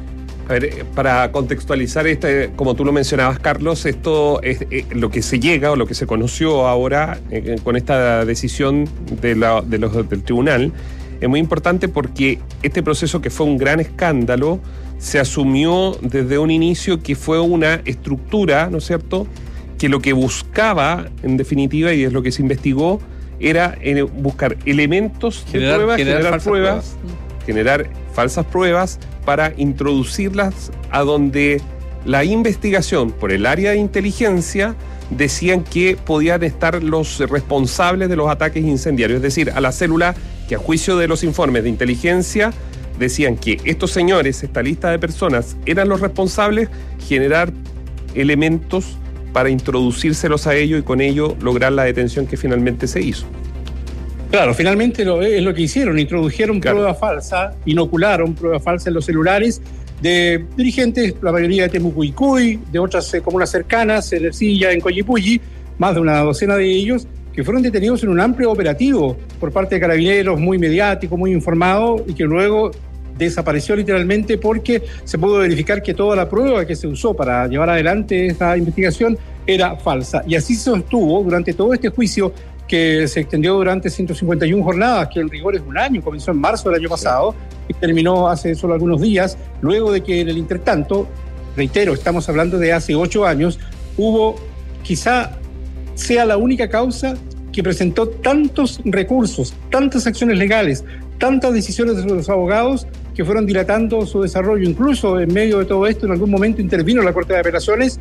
A ver, para contextualizar como tú lo mencionabas, Carlos, esto es lo que se llega o lo que se conoció ahora con esta decisión del tribunal. Es muy importante porque este proceso, que fue un gran escándalo, se asumió desde un inicio que fue una estructura, ¿no es cierto?, que lo que buscaba, en definitiva, y es lo que se investigó, era buscar elementos de pruebas, generar pruebas, generar falsas pruebas para introducirlas a donde la investigación por el área de inteligencia decían que podían estar los responsables de los ataques incendiarios, es decir, a la célula que, a juicio de los informes de inteligencia, decían que estos señores, esta lista de personas, eran los responsables, generar elementos para introducírselos a ellos y con ello lograr la detención que finalmente se hizo. Claro, finalmente es lo que hicieron, introdujeron pruebas falsas, inocularon pruebas falsas en los celulares de dirigentes, la mayoría de Temucuicui, de otras comunas cercanas, en Ercilla, en Coyipulli, más de una docena de ellos, que fueron detenidos en un amplio operativo por parte de Carabineros, muy mediático, muy informado, y que luego desapareció literalmente porque se pudo verificar que toda la prueba que se usó para llevar adelante esta investigación era falsa. Y así se sostuvo durante todo este juicio, que se extendió durante 151 jornadas, que en rigor es un año, comenzó en marzo del año pasado y terminó hace solo algunos días, luego de que en el intertanto, reitero, estamos hablando de hace 8 años, hubo, quizá sea la única causa que presentó tantos recursos, tantas acciones legales, tantas decisiones de los abogados que fueron dilatando su desarrollo. Incluso en medio de todo esto, en algún momento intervino la Corte de Apelaciones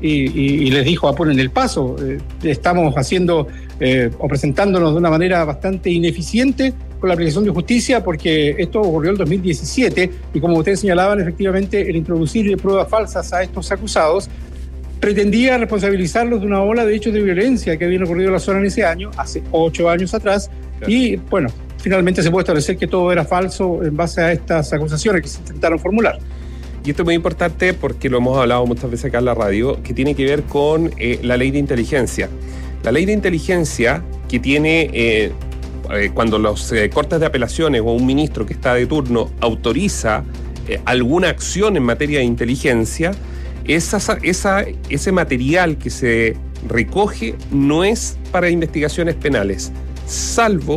y les dijo: apuren el paso, estamos haciendo o presentándonos de una manera bastante ineficiente con la aplicación de justicia, porque esto ocurrió en el 2017 y, como ustedes señalaban, efectivamente el introducir pruebas falsas a estos acusados pretendía responsabilizarlos de una ola de hechos de violencia que habían ocurrido en la zona en ese año, hace 8 años atrás, claro. Y bueno, finalmente se puede establecer que todo era falso en base a estas acusaciones que se intentaron formular. Y esto es muy importante porque lo hemos hablado muchas veces acá en la radio, que tiene que ver con la ley de inteligencia. La ley de inteligencia que tiene, cuando los cortes de apelaciones o un ministro que está de turno autoriza alguna acción en materia de inteligencia, ese material que se recoge no es para investigaciones penales, salvo,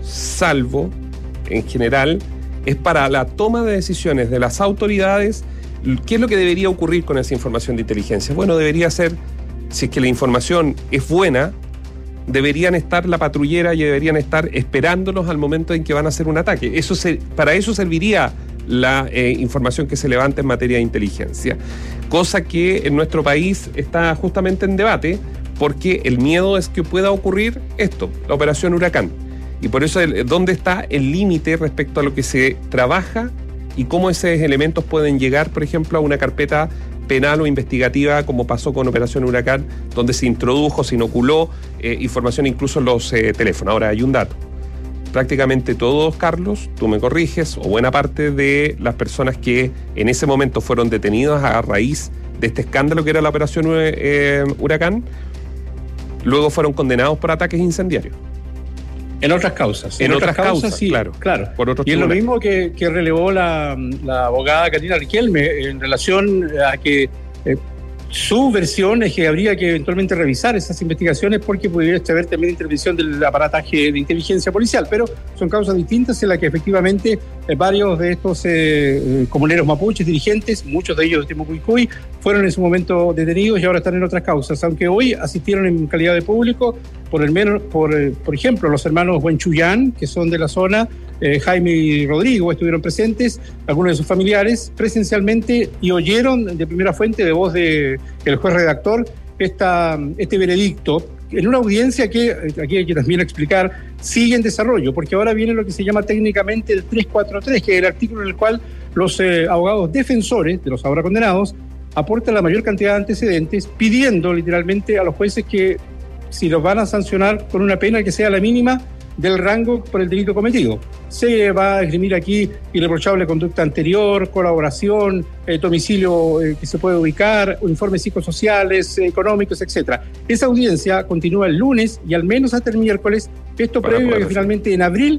en general, es para la toma de decisiones de las autoridades. ¿Qué es lo que debería ocurrir con esa información de inteligencia? Bueno, debería ser, si es que la información es buena, deberían estar la patrullera y deberían estar esperándolos al momento en que van a hacer un ataque. Para eso serviría la información que se levanta en materia de inteligencia. Cosa que en nuestro país está justamente en debate, porque el miedo es que pueda ocurrir esto, la operación Huracán. Y por eso, ¿dónde está el límite respecto a lo que se trabaja y cómo esos elementos pueden llegar, por ejemplo, a una carpeta penal o investigativa, como pasó con Operación Huracán, donde se introdujo, se inoculó información incluso en los teléfonos? Ahora, hay un dato. Prácticamente todos, Carlos, tú me corriges, o buena parte de las personas que en ese momento fueron detenidas a raíz de este escándalo que era la Operación Huracán, luego fueron condenados por ataques incendiarios. En otras causas. En otras causas, sí, claro. Por otros y es lo mismo que relevó la abogada Karina Riquelme en relación a que su versión es que habría que eventualmente revisar esas investigaciones porque pudiera haber también intervención del aparataje de inteligencia policial, pero son causas distintas en las que efectivamente varios de estos comuneros mapuches, dirigentes, muchos de ellos de Temucuicui, fueron en su momento detenidos y ahora están en otras causas, aunque hoy asistieron en calidad de público, por ejemplo, los hermanos Huenchuyán, que son de la zona, Jaime y Rodrigo estuvieron presentes, algunos de sus familiares presencialmente, y oyeron de primera fuente, de voz del juez redactor, este veredicto, en una audiencia que, aquí hay que también explicar, sigue en desarrollo, porque ahora viene lo que se llama técnicamente el 343, que es el artículo en el cual los abogados defensores de los ahora condenados aportan la mayor cantidad de antecedentes, pidiendo literalmente a los jueces que, si los van a sancionar con una pena que sea la mínima del rango por el delito cometido. Se va a esgrimir aquí irreprochable conducta anterior, colaboración, domicilio que se puede ubicar, informes psicosociales, económicos, etc. Esa audiencia continúa el lunes y al menos hasta el miércoles, esto previo a que finalmente en abril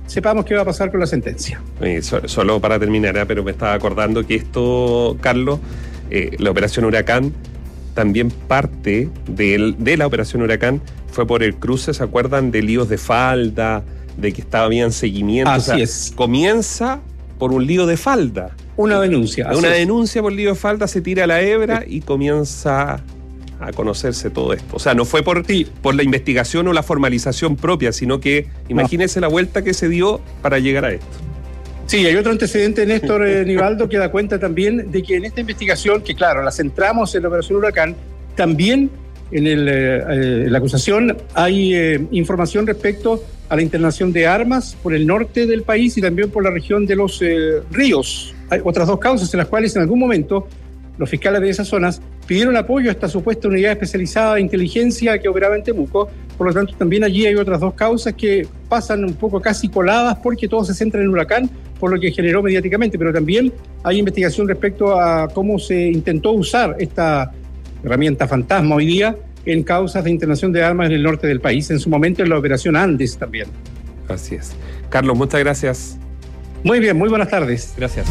sepamos qué va a pasar con la sentencia. Solo para terminar, pero me estaba acordando que esto, Carlos, la operación Huracán, también parte de la operación Huracán fue por el cruce, ¿se acuerdan? De líos de falda, de que estaba bien seguimiento. Así es. Comienza por un lío de falda. Una denuncia. Una denuncia por lío de falda, se tira a la hebra y comienza a conocerse todo esto. O sea, no fue por la investigación o la formalización propia, sino que imagínense la vuelta que se dio para llegar a esto. Sí, hay otro antecedente, Néstor Nivaldo, que da cuenta también de que en esta investigación, que claro, la centramos en la operación Huracán, también en la acusación hay información respecto a la internación de armas por el norte del país y también por la región de los ríos. Hay otras dos causas en las cuales en algún momento los fiscales de esas zonas pidieron apoyo a esta supuesta unidad especializada de inteligencia que operaba en Temuco. Por lo tanto, también allí hay otras dos causas que pasan un poco casi coladas porque todo se centra en Huracán, por lo que generó mediáticamente. Pero también hay investigación respecto a cómo se intentó usar esta herramienta fantasma hoy día en causas de internación de armas en el norte del país. En su momento en la operación Andes también. Así es. Carlos, muchas gracias. Muy bien, muy buenas tardes. Gracias.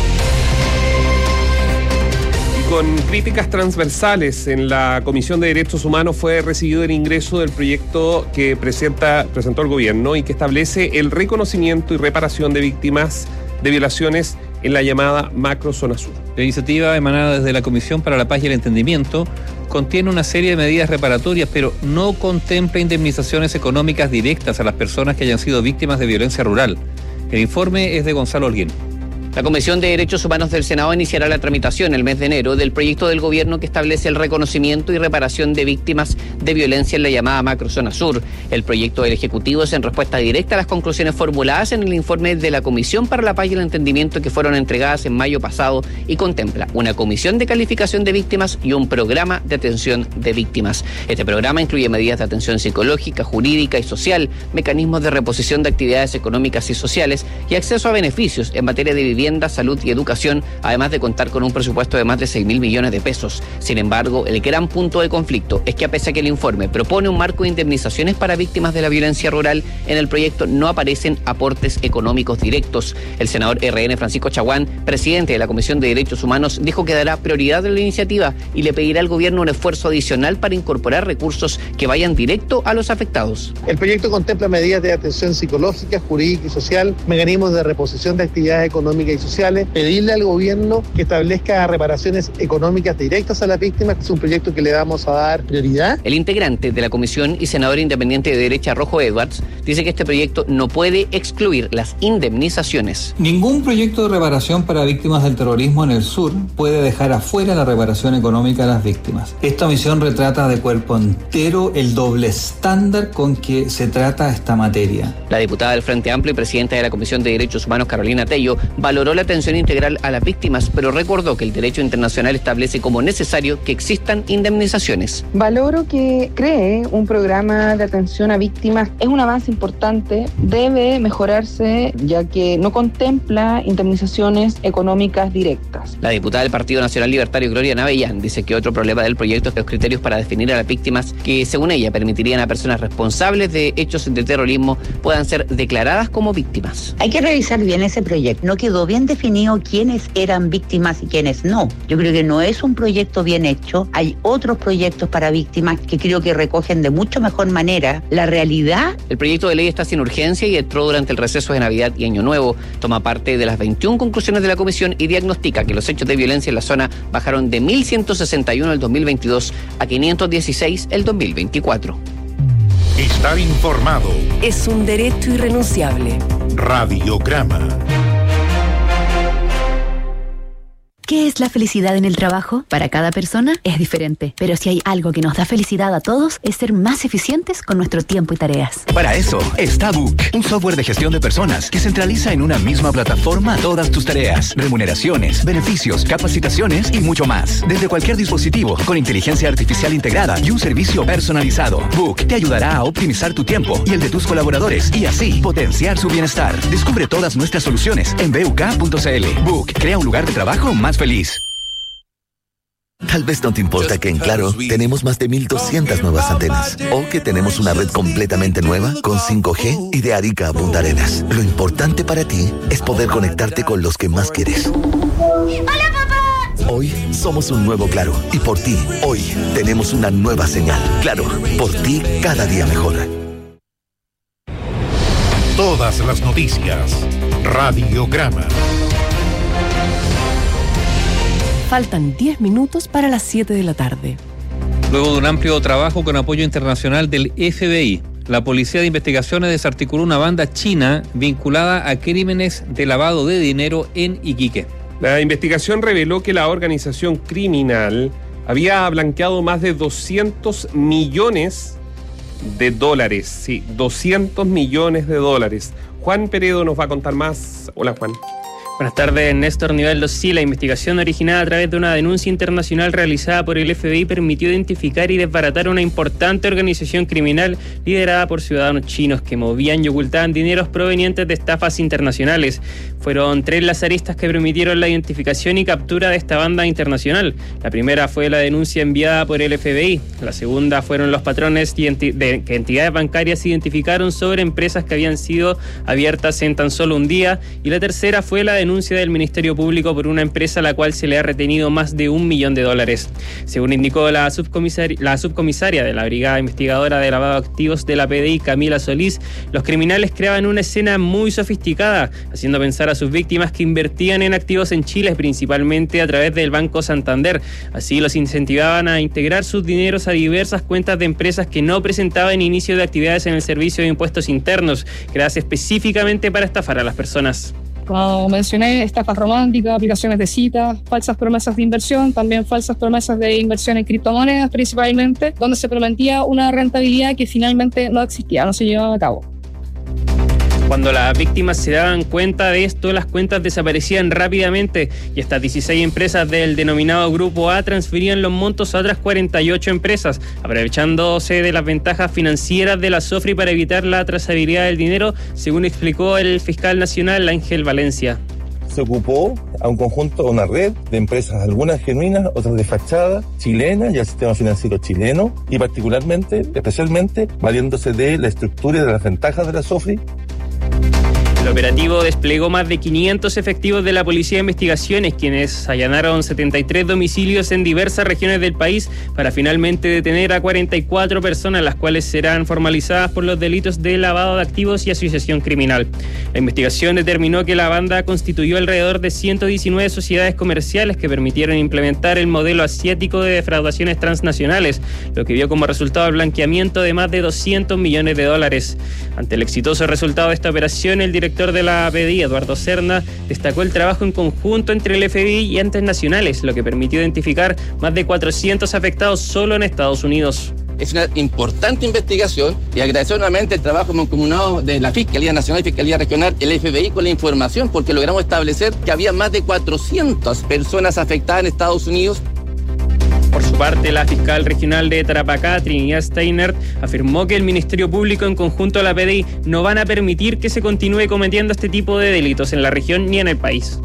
Con críticas transversales en la Comisión de Derechos Humanos fue recibido el ingreso del proyecto que presentó el gobierno y que establece el reconocimiento y reparación de víctimas de violaciones en la llamada Macrozona Sur. La iniciativa emanada desde la Comisión para la Paz y el Entendimiento contiene una serie de medidas reparatorias, pero no contempla indemnizaciones económicas directas a las personas que hayan sido víctimas de violencia rural. El informe es de Gonzalo Holguín. La Comisión de Derechos Humanos del Senado iniciará la tramitación el mes de enero del proyecto del gobierno que establece el reconocimiento y reparación de víctimas de violencia en la llamada Macrozona Sur. El proyecto del Ejecutivo es en respuesta directa a las conclusiones formuladas en el informe de la Comisión para la Paz y el Entendimiento que fueron entregadas en mayo pasado y contempla una comisión de calificación de víctimas y un programa de atención de víctimas. Este programa incluye medidas de atención psicológica, jurídica y social, mecanismos de reposición de actividades económicas y sociales y acceso a beneficios en materia de vivienda, salud y educación, además de contar con un presupuesto de más de 6.000 millones de pesos. Sin embargo, el gran punto de conflicto es que a pesar que el informe propone un marco de indemnizaciones para víctimas de la violencia rural, en el proyecto no aparecen aportes económicos directos. El senador RN Francisco Chaguán, presidente de la Comisión de Derechos Humanos, dijo que dará prioridad a la iniciativa y le pedirá al gobierno un esfuerzo adicional para incorporar recursos que vayan directo a los afectados. El proyecto contempla medidas de atención psicológica, jurídica y social, mecanismos de reposición de actividades económicas y sociales, pedirle al gobierno que establezca reparaciones económicas directas a las víctimas, que es un proyecto que le vamos a dar prioridad. El integrante de la comisión y senador independiente de derecha Rojo Edwards dice que este proyecto no puede excluir las indemnizaciones. Ningún proyecto de reparación para víctimas del terrorismo en el sur puede dejar afuera la reparación económica a las víctimas. Esta misión retrata de cuerpo entero el doble estándar con que se trata esta materia. La diputada del Frente Amplio y presidenta de la Comisión de Derechos Humanos, Carolina Tello, valoró la atención integral a las víctimas, pero recordó que el derecho internacional establece como necesario que existan indemnizaciones. Valoro que cree un programa de atención a víctimas. Es un avance importante, debe mejorarse ya que no contempla indemnizaciones económicas directas. La diputada del Partido Nacional Libertario, Gloria Navellán, dice que otro problema del proyecto es los criterios para definir a las víctimas que, según ella, permitirían a personas responsables de hechos de terrorismo puedan ser declaradas como víctimas. Hay que revisar bien ese proyecto. No quedó bien definido quiénes eran víctimas y quiénes no. Yo creo que no es un proyecto bien hecho. Hay otros proyectos para víctimas que creo que recogen de mucho mejor manera la realidad. El proyecto de ley está sin urgencia y entró durante el receso de Navidad y Año Nuevo. Toma parte de las 21 conclusiones de la comisión y diagnostica que los hechos de violencia en la zona bajaron de 1.161 el 2022 a 516 el 2024. Estar informado es un derecho irrenunciable. Radiograma. ¿Qué es la felicidad en el trabajo? Para cada persona es diferente, pero si hay algo que nos da felicidad a todos es ser más eficientes con nuestro tiempo y tareas. Para eso está Book, un software de gestión de personas que centraliza en una misma plataforma todas tus tareas, remuneraciones, beneficios, capacitaciones y mucho más. Desde cualquier dispositivo, con inteligencia artificial integrada y un servicio personalizado. Book te ayudará a optimizar tu tiempo y el de tus colaboradores y así potenciar su bienestar. Descubre todas nuestras soluciones en buk.cl. Book crea un lugar de trabajo más feliz. Tal vez no te importa que en Claro tenemos más de 1,200 nuevas antenas o que tenemos una red completamente nueva con 5G y de Arica a Punta Arenas. Lo importante para ti es poder conectarte con los que más quieres. ¡Hola, papá! Hoy somos un nuevo Claro y por ti, hoy tenemos una nueva señal. Claro, por ti cada día mejor. Todas las noticias. Radiograma. Faltan 10 minutos para las 7 de la tarde. Luego de un amplio trabajo con apoyo internacional del FBI, la Policía de Investigaciones desarticuló una banda china vinculada a crímenes de lavado de dinero en Iquique. La investigación reveló que la organización criminal había blanqueado más de 200 millones de dólares. Sí, 200 millones de dólares. Juan Peredo nos va a contar más. Hola, Juan. Buenas tardes, Néstor Nivaldo. Sí, la investigación originada a través de una denuncia internacional realizada por el FBI permitió identificar y desbaratar una importante organización criminal liderada por ciudadanos chinos que movían y ocultaban dineros provenientes de estafas internacionales. Fueron 3 las aristas que permitieron la identificación y captura de esta banda internacional. La primera fue la denuncia enviada por el FBI. La segunda fueron los patrones que entidades bancarias identificaron sobre empresas que habían sido abiertas en tan solo un día. Y la tercera fue la denuncia del Ministerio Público por una empresa a la cual se le ha retenido más de $1 millón. Según indicó la subcomisaria de la Brigada Investigadora de Lavado de Activos de la PDI, Camila Solís, los criminales creaban una escena muy sofisticada, haciendo pensar a sus víctimas que invertían en activos en Chile, principalmente a través del Banco Santander. Así los incentivaban a integrar sus dineros a diversas cuentas de empresas que no presentaban inicio de actividades en el Servicio de Impuestos Internos, creadas específicamente para estafar a las personas. Como mencioné, estafas románticas, aplicaciones de citas, falsas promesas de inversión, también falsas promesas de inversión en criptomonedas principalmente, donde se prometía una rentabilidad que finalmente no existía, no se llevaba a cabo. Cuando las víctimas se daban cuenta de esto, las cuentas desaparecían rápidamente y estas 16 empresas del denominado Grupo A transferían los montos a otras 48 empresas, aprovechándose de las ventajas financieras de la SOFRI para evitar la trazabilidad del dinero, según explicó el fiscal nacional Ángel Valencia. Se ocupó a un conjunto, a una red de empresas, algunas genuinas, otras de fachada, chilenas y al sistema financiero chileno, y especialmente, valiéndose de la estructura y de las ventajas de la SOFRI. El operativo desplegó más de 500 efectivos de la Policía de Investigaciones, quienes allanaron 73 domicilios en diversas regiones del país para finalmente detener a 44 personas, las cuales serán formalizadas por los delitos de lavado de activos y asociación criminal. La investigación determinó que la banda constituyó alrededor de 119 sociedades comerciales que permitieron implementar el modelo asiático de defraudaciones transnacionales, lo que dio como resultado el blanqueamiento de más de $200 millones. Ante el exitoso resultado de esta operación, el director de la PDI, Eduardo Serna, destacó el trabajo en conjunto entre el FBI y entes nacionales, lo que permitió identificar más de 400 afectados solo en Estados Unidos. Es una importante investigación y agradecer nuevamente el trabajo mancomunado de la Fiscalía Nacional y Fiscalía Regional, el FBI, con la información, porque logramos establecer que había más de 400 personas afectadas en Estados Unidos. Por su parte, la fiscal regional de Tarapacá, Trinidad Steiner, afirmó que el Ministerio Público en conjunto a la PDI no van a permitir que se continúe cometiendo este tipo de delitos en la región ni en el país.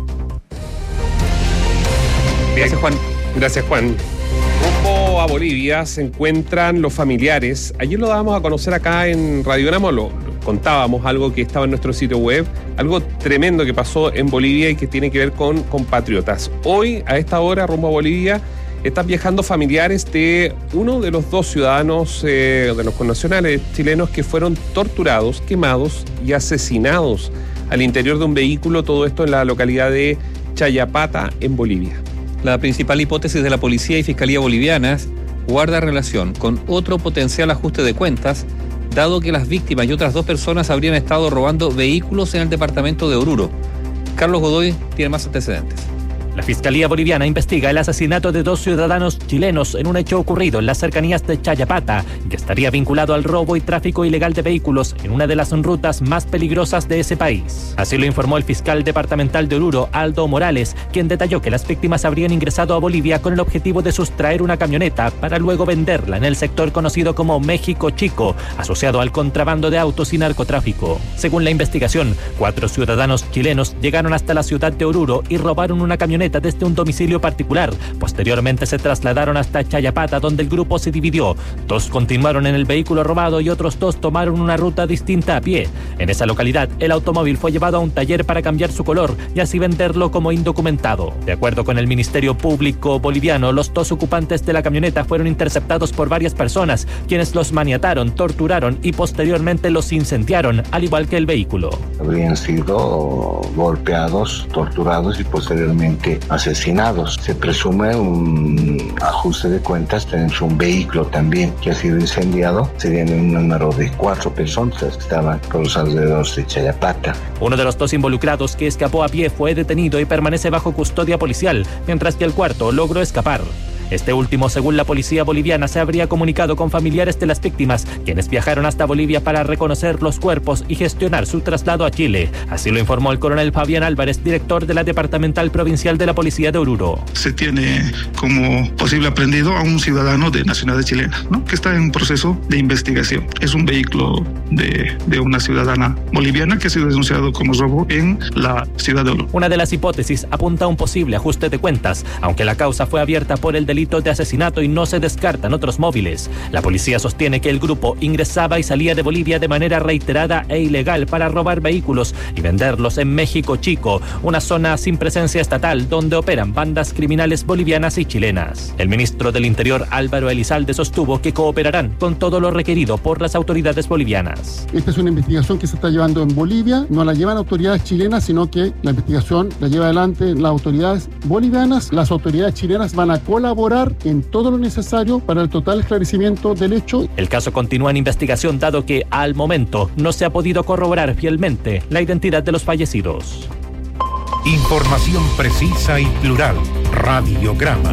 Gracias, Juan. Gracias, Juan. Rumbo a Bolivia se encuentran los familiares. Ayer lo dábamos a conocer acá en Radiograma, lo contábamos, algo que estaba en nuestro sitio web, algo tremendo que pasó en Bolivia y que tiene que ver con compatriotas. Hoy, a esta hora, rumbo a Bolivia, están viajando familiares de uno de los 2 ciudadanos de los connacionales chilenos que fueron torturados, quemados y asesinados al interior de un vehículo, todo esto en la localidad de Chayapata, en Bolivia. La principal hipótesis de la policía y fiscalía bolivianas guarda relación con otro potencial ajuste de cuentas, dado que las víctimas y otras 2 personas habrían estado robando vehículos en el departamento de Oruro. Carlos Godoy tiene más antecedentes. La Fiscalía Boliviana investiga el asesinato de 2 ciudadanos chilenos en un hecho ocurrido en las cercanías de Chayapata, que estaría vinculado al robo y tráfico ilegal de vehículos en una de las rutas más peligrosas de ese país. Así lo informó el fiscal departamental de Oruro, Aldo Morales, quien detalló que las víctimas habrían ingresado a Bolivia con el objetivo de sustraer una camioneta para luego venderla en el sector conocido como México Chico, asociado al contrabando de autos y narcotráfico. Según la investigación, 4 ciudadanos chilenos llegaron hasta la ciudad de Oruro y robaron una camioneta camioneta desde un domicilio particular. Posteriormente se trasladaron hasta Chayapata, donde el grupo se dividió. 2 continuaron en el vehículo robado y otros 2 tomaron una ruta distinta a pie. En esa localidad, el automóvil fue llevado a un taller para cambiar su color y así venderlo como indocumentado. De acuerdo con el Ministerio Público boliviano, los 2 ocupantes de la camioneta fueron interceptados por varias personas, quienes los maniataron, torturaron y posteriormente los incendiaron, al igual que el vehículo. Habrían sido golpeados, torturados y posteriormente asesinados. Se presume un ajuste de cuentas. Tenemos un vehículo también que ha sido incendiado. Serían un número de 4 personas que estaban por los alrededores de Chayapata. Uno de los 2 involucrados, que escapó a pie, fue detenido y permanece bajo custodia policial, mientras que el cuarto logró escapar. Este último, según la policía boliviana, se habría comunicado con familiares de las víctimas, quienes viajaron hasta Bolivia para reconocer los cuerpos y gestionar su traslado a Chile. Así lo informó el coronel Fabián Álvarez, director de la Departamental Provincial de la Policía de Oruro. Se tiene como posible aprehendido a un ciudadano de nacionalidad chilena, ¿no?, que está en proceso de investigación. Es un vehículo de una ciudadana boliviana que ha sido denunciado como robo en la ciudad de Oruro. Una de las hipótesis apunta a un posible ajuste de cuentas, aunque la causa fue abierta por el delito de asesinato y no se descartan otros móviles. La policía sostiene que el grupo ingresaba y salía de Bolivia de manera reiterada e ilegal para robar vehículos y venderlos en México Chico, una zona sin presencia estatal donde operan bandas criminales bolivianas y chilenas. El ministro del Interior, Álvaro Elizalde, sostuvo que cooperarán con todo lo requerido por las autoridades bolivianas. Esta es una investigación que se está llevando en Bolivia, no la llevan autoridades chilenas, sino que la investigación la lleva adelante las autoridades bolivianas. Las autoridades chilenas van a colaborar en todo lo necesario para el total esclarecimiento del hecho. El caso continúa en investigación, dado que al momento no se ha podido corroborar fielmente la identidad de los fallecidos. Información precisa y plural. Radiograma.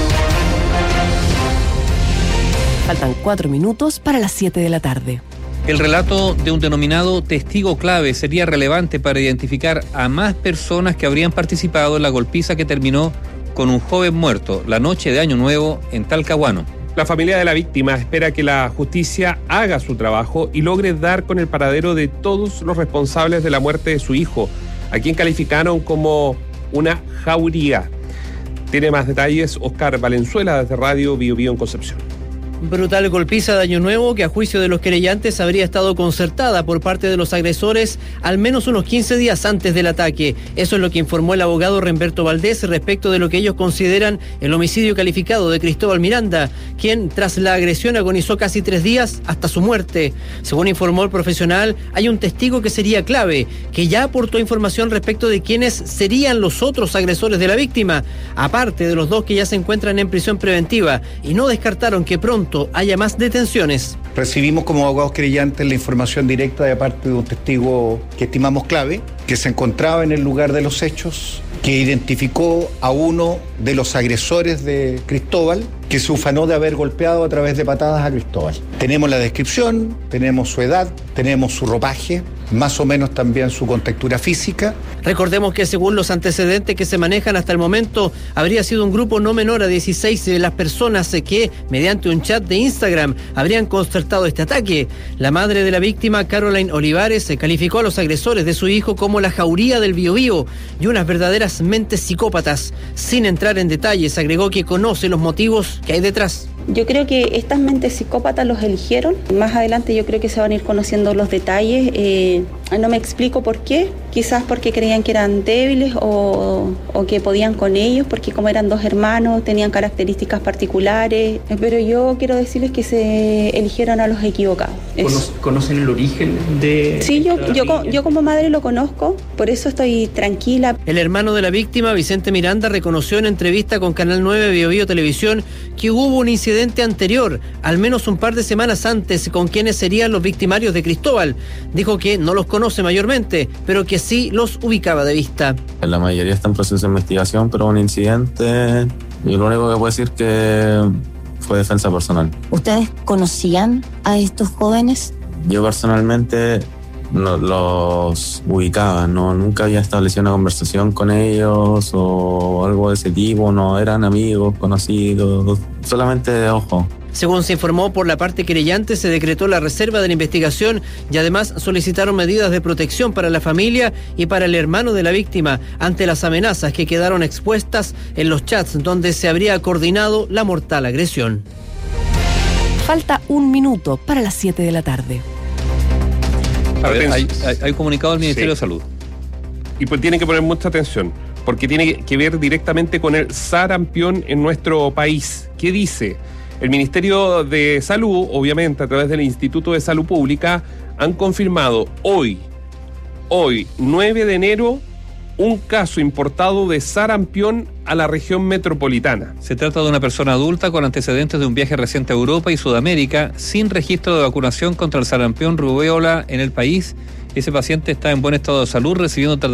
Faltan 4 minutos para las 7 de la tarde. El relato de un denominado testigo clave sería relevante para identificar a más personas que habrían participado en la golpiza que terminó con un joven muerto la noche de Año Nuevo en Talcahuano. La familia de la víctima espera que la justicia haga su trabajo y logre dar con el paradero de todos los responsables de la muerte de su hijo, a quien calificaron como una jauría. Tiene más detalles Oscar Valenzuela desde Radio Bio Bio en Concepción. Brutal golpiza de Año Nuevo que, a juicio de los querellantes, habría estado concertada por parte de los agresores al menos unos 15 días antes del ataque. Eso es lo que informó el abogado Remberto Valdés respecto de lo que ellos consideran el homicidio calificado de Cristóbal Miranda, quien tras la agresión agonizó casi 3 días hasta su muerte. Según informó el profesional, hay un testigo que sería clave, que ya aportó información respecto de quiénes serían los otros agresores de la víctima, aparte de los 2 que ya se encuentran en prisión preventiva, y no descartaron que pronto haya más detenciones. Recibimos como abogados querellantes la información directa de parte de un testigo que estimamos clave, que se encontraba en el lugar de los hechos, que identificó a uno de los agresores de Cristóbal, que se ufanó de haber golpeado a través de patadas a Cristóbal. Tenemos la descripción, tenemos su edad, tenemos su ropaje, más o menos también su contextura física. Recordemos que según los antecedentes que se manejan hasta el momento, habría sido un grupo no menor a 16 de las personas que, mediante un chat de Instagram, habrían concertado este ataque. La madre de la víctima, Caroline Olivares, calificó a los agresores de su hijo como la jauría del Biobío y unas verdaderas mentes psicópatas. Sin entrar en detalles, agregó que conoce los motivos que hay detrás. Yo creo que estas mentes psicópatas los eligieron. Más adelante yo creo que se van a ir conociendo los detalles. No me explico por qué. Quizás porque creían que eran débiles o que podían con ellos, porque como eran 2 hermanos, tenían características particulares. Pero yo quiero decirles que se eligieron a los equivocados. ¿Conocen el origen de...? Sí, yo como madre lo conozco, por eso estoy tranquila. El hermano de la víctima, Vicente Miranda, reconoció en entrevista con Canal 9 Bio Bio Televisión que hubo un incidente anterior, al menos un par de semanas antes, con quienes serían los victimarios de Cristóbal. Dijo que no los conoce mayormente, pero que sí los ubicaba de vista. La mayoría está en proceso de investigación, pero un incidente, y lo único que puedo decir que fue defensa personal. ¿Ustedes conocían a estos jóvenes? Yo personalmente no los ubicaba, nunca había establecido una conversación con ellos o algo de ese tipo, no eran amigos, conocidos, solamente de ojo. Según se informó por la parte querellante, se decretó la reserva de la investigación y además solicitaron medidas de protección para la familia y para el hermano de la víctima ante las amenazas que quedaron expuestas en los chats donde se habría coordinado la mortal agresión. Falta 1 minuto para las 7 de la tarde. A ver, hay comunicado del Ministerio de Salud. Y pues tienen que poner mucha atención, porque tiene que ver directamente con el sarampión en nuestro país. ¿Qué dice? El Ministerio de Salud, obviamente a través del Instituto de Salud Pública, han confirmado hoy, 9 de enero, un caso importado de sarampión a la región metropolitana. Se trata de una persona adulta con antecedentes de un viaje reciente a Europa y Sudamérica, sin registro de vacunación contra el sarampión rubéola en el país. Ese paciente está en buen estado de salud, recibiendo tratamiento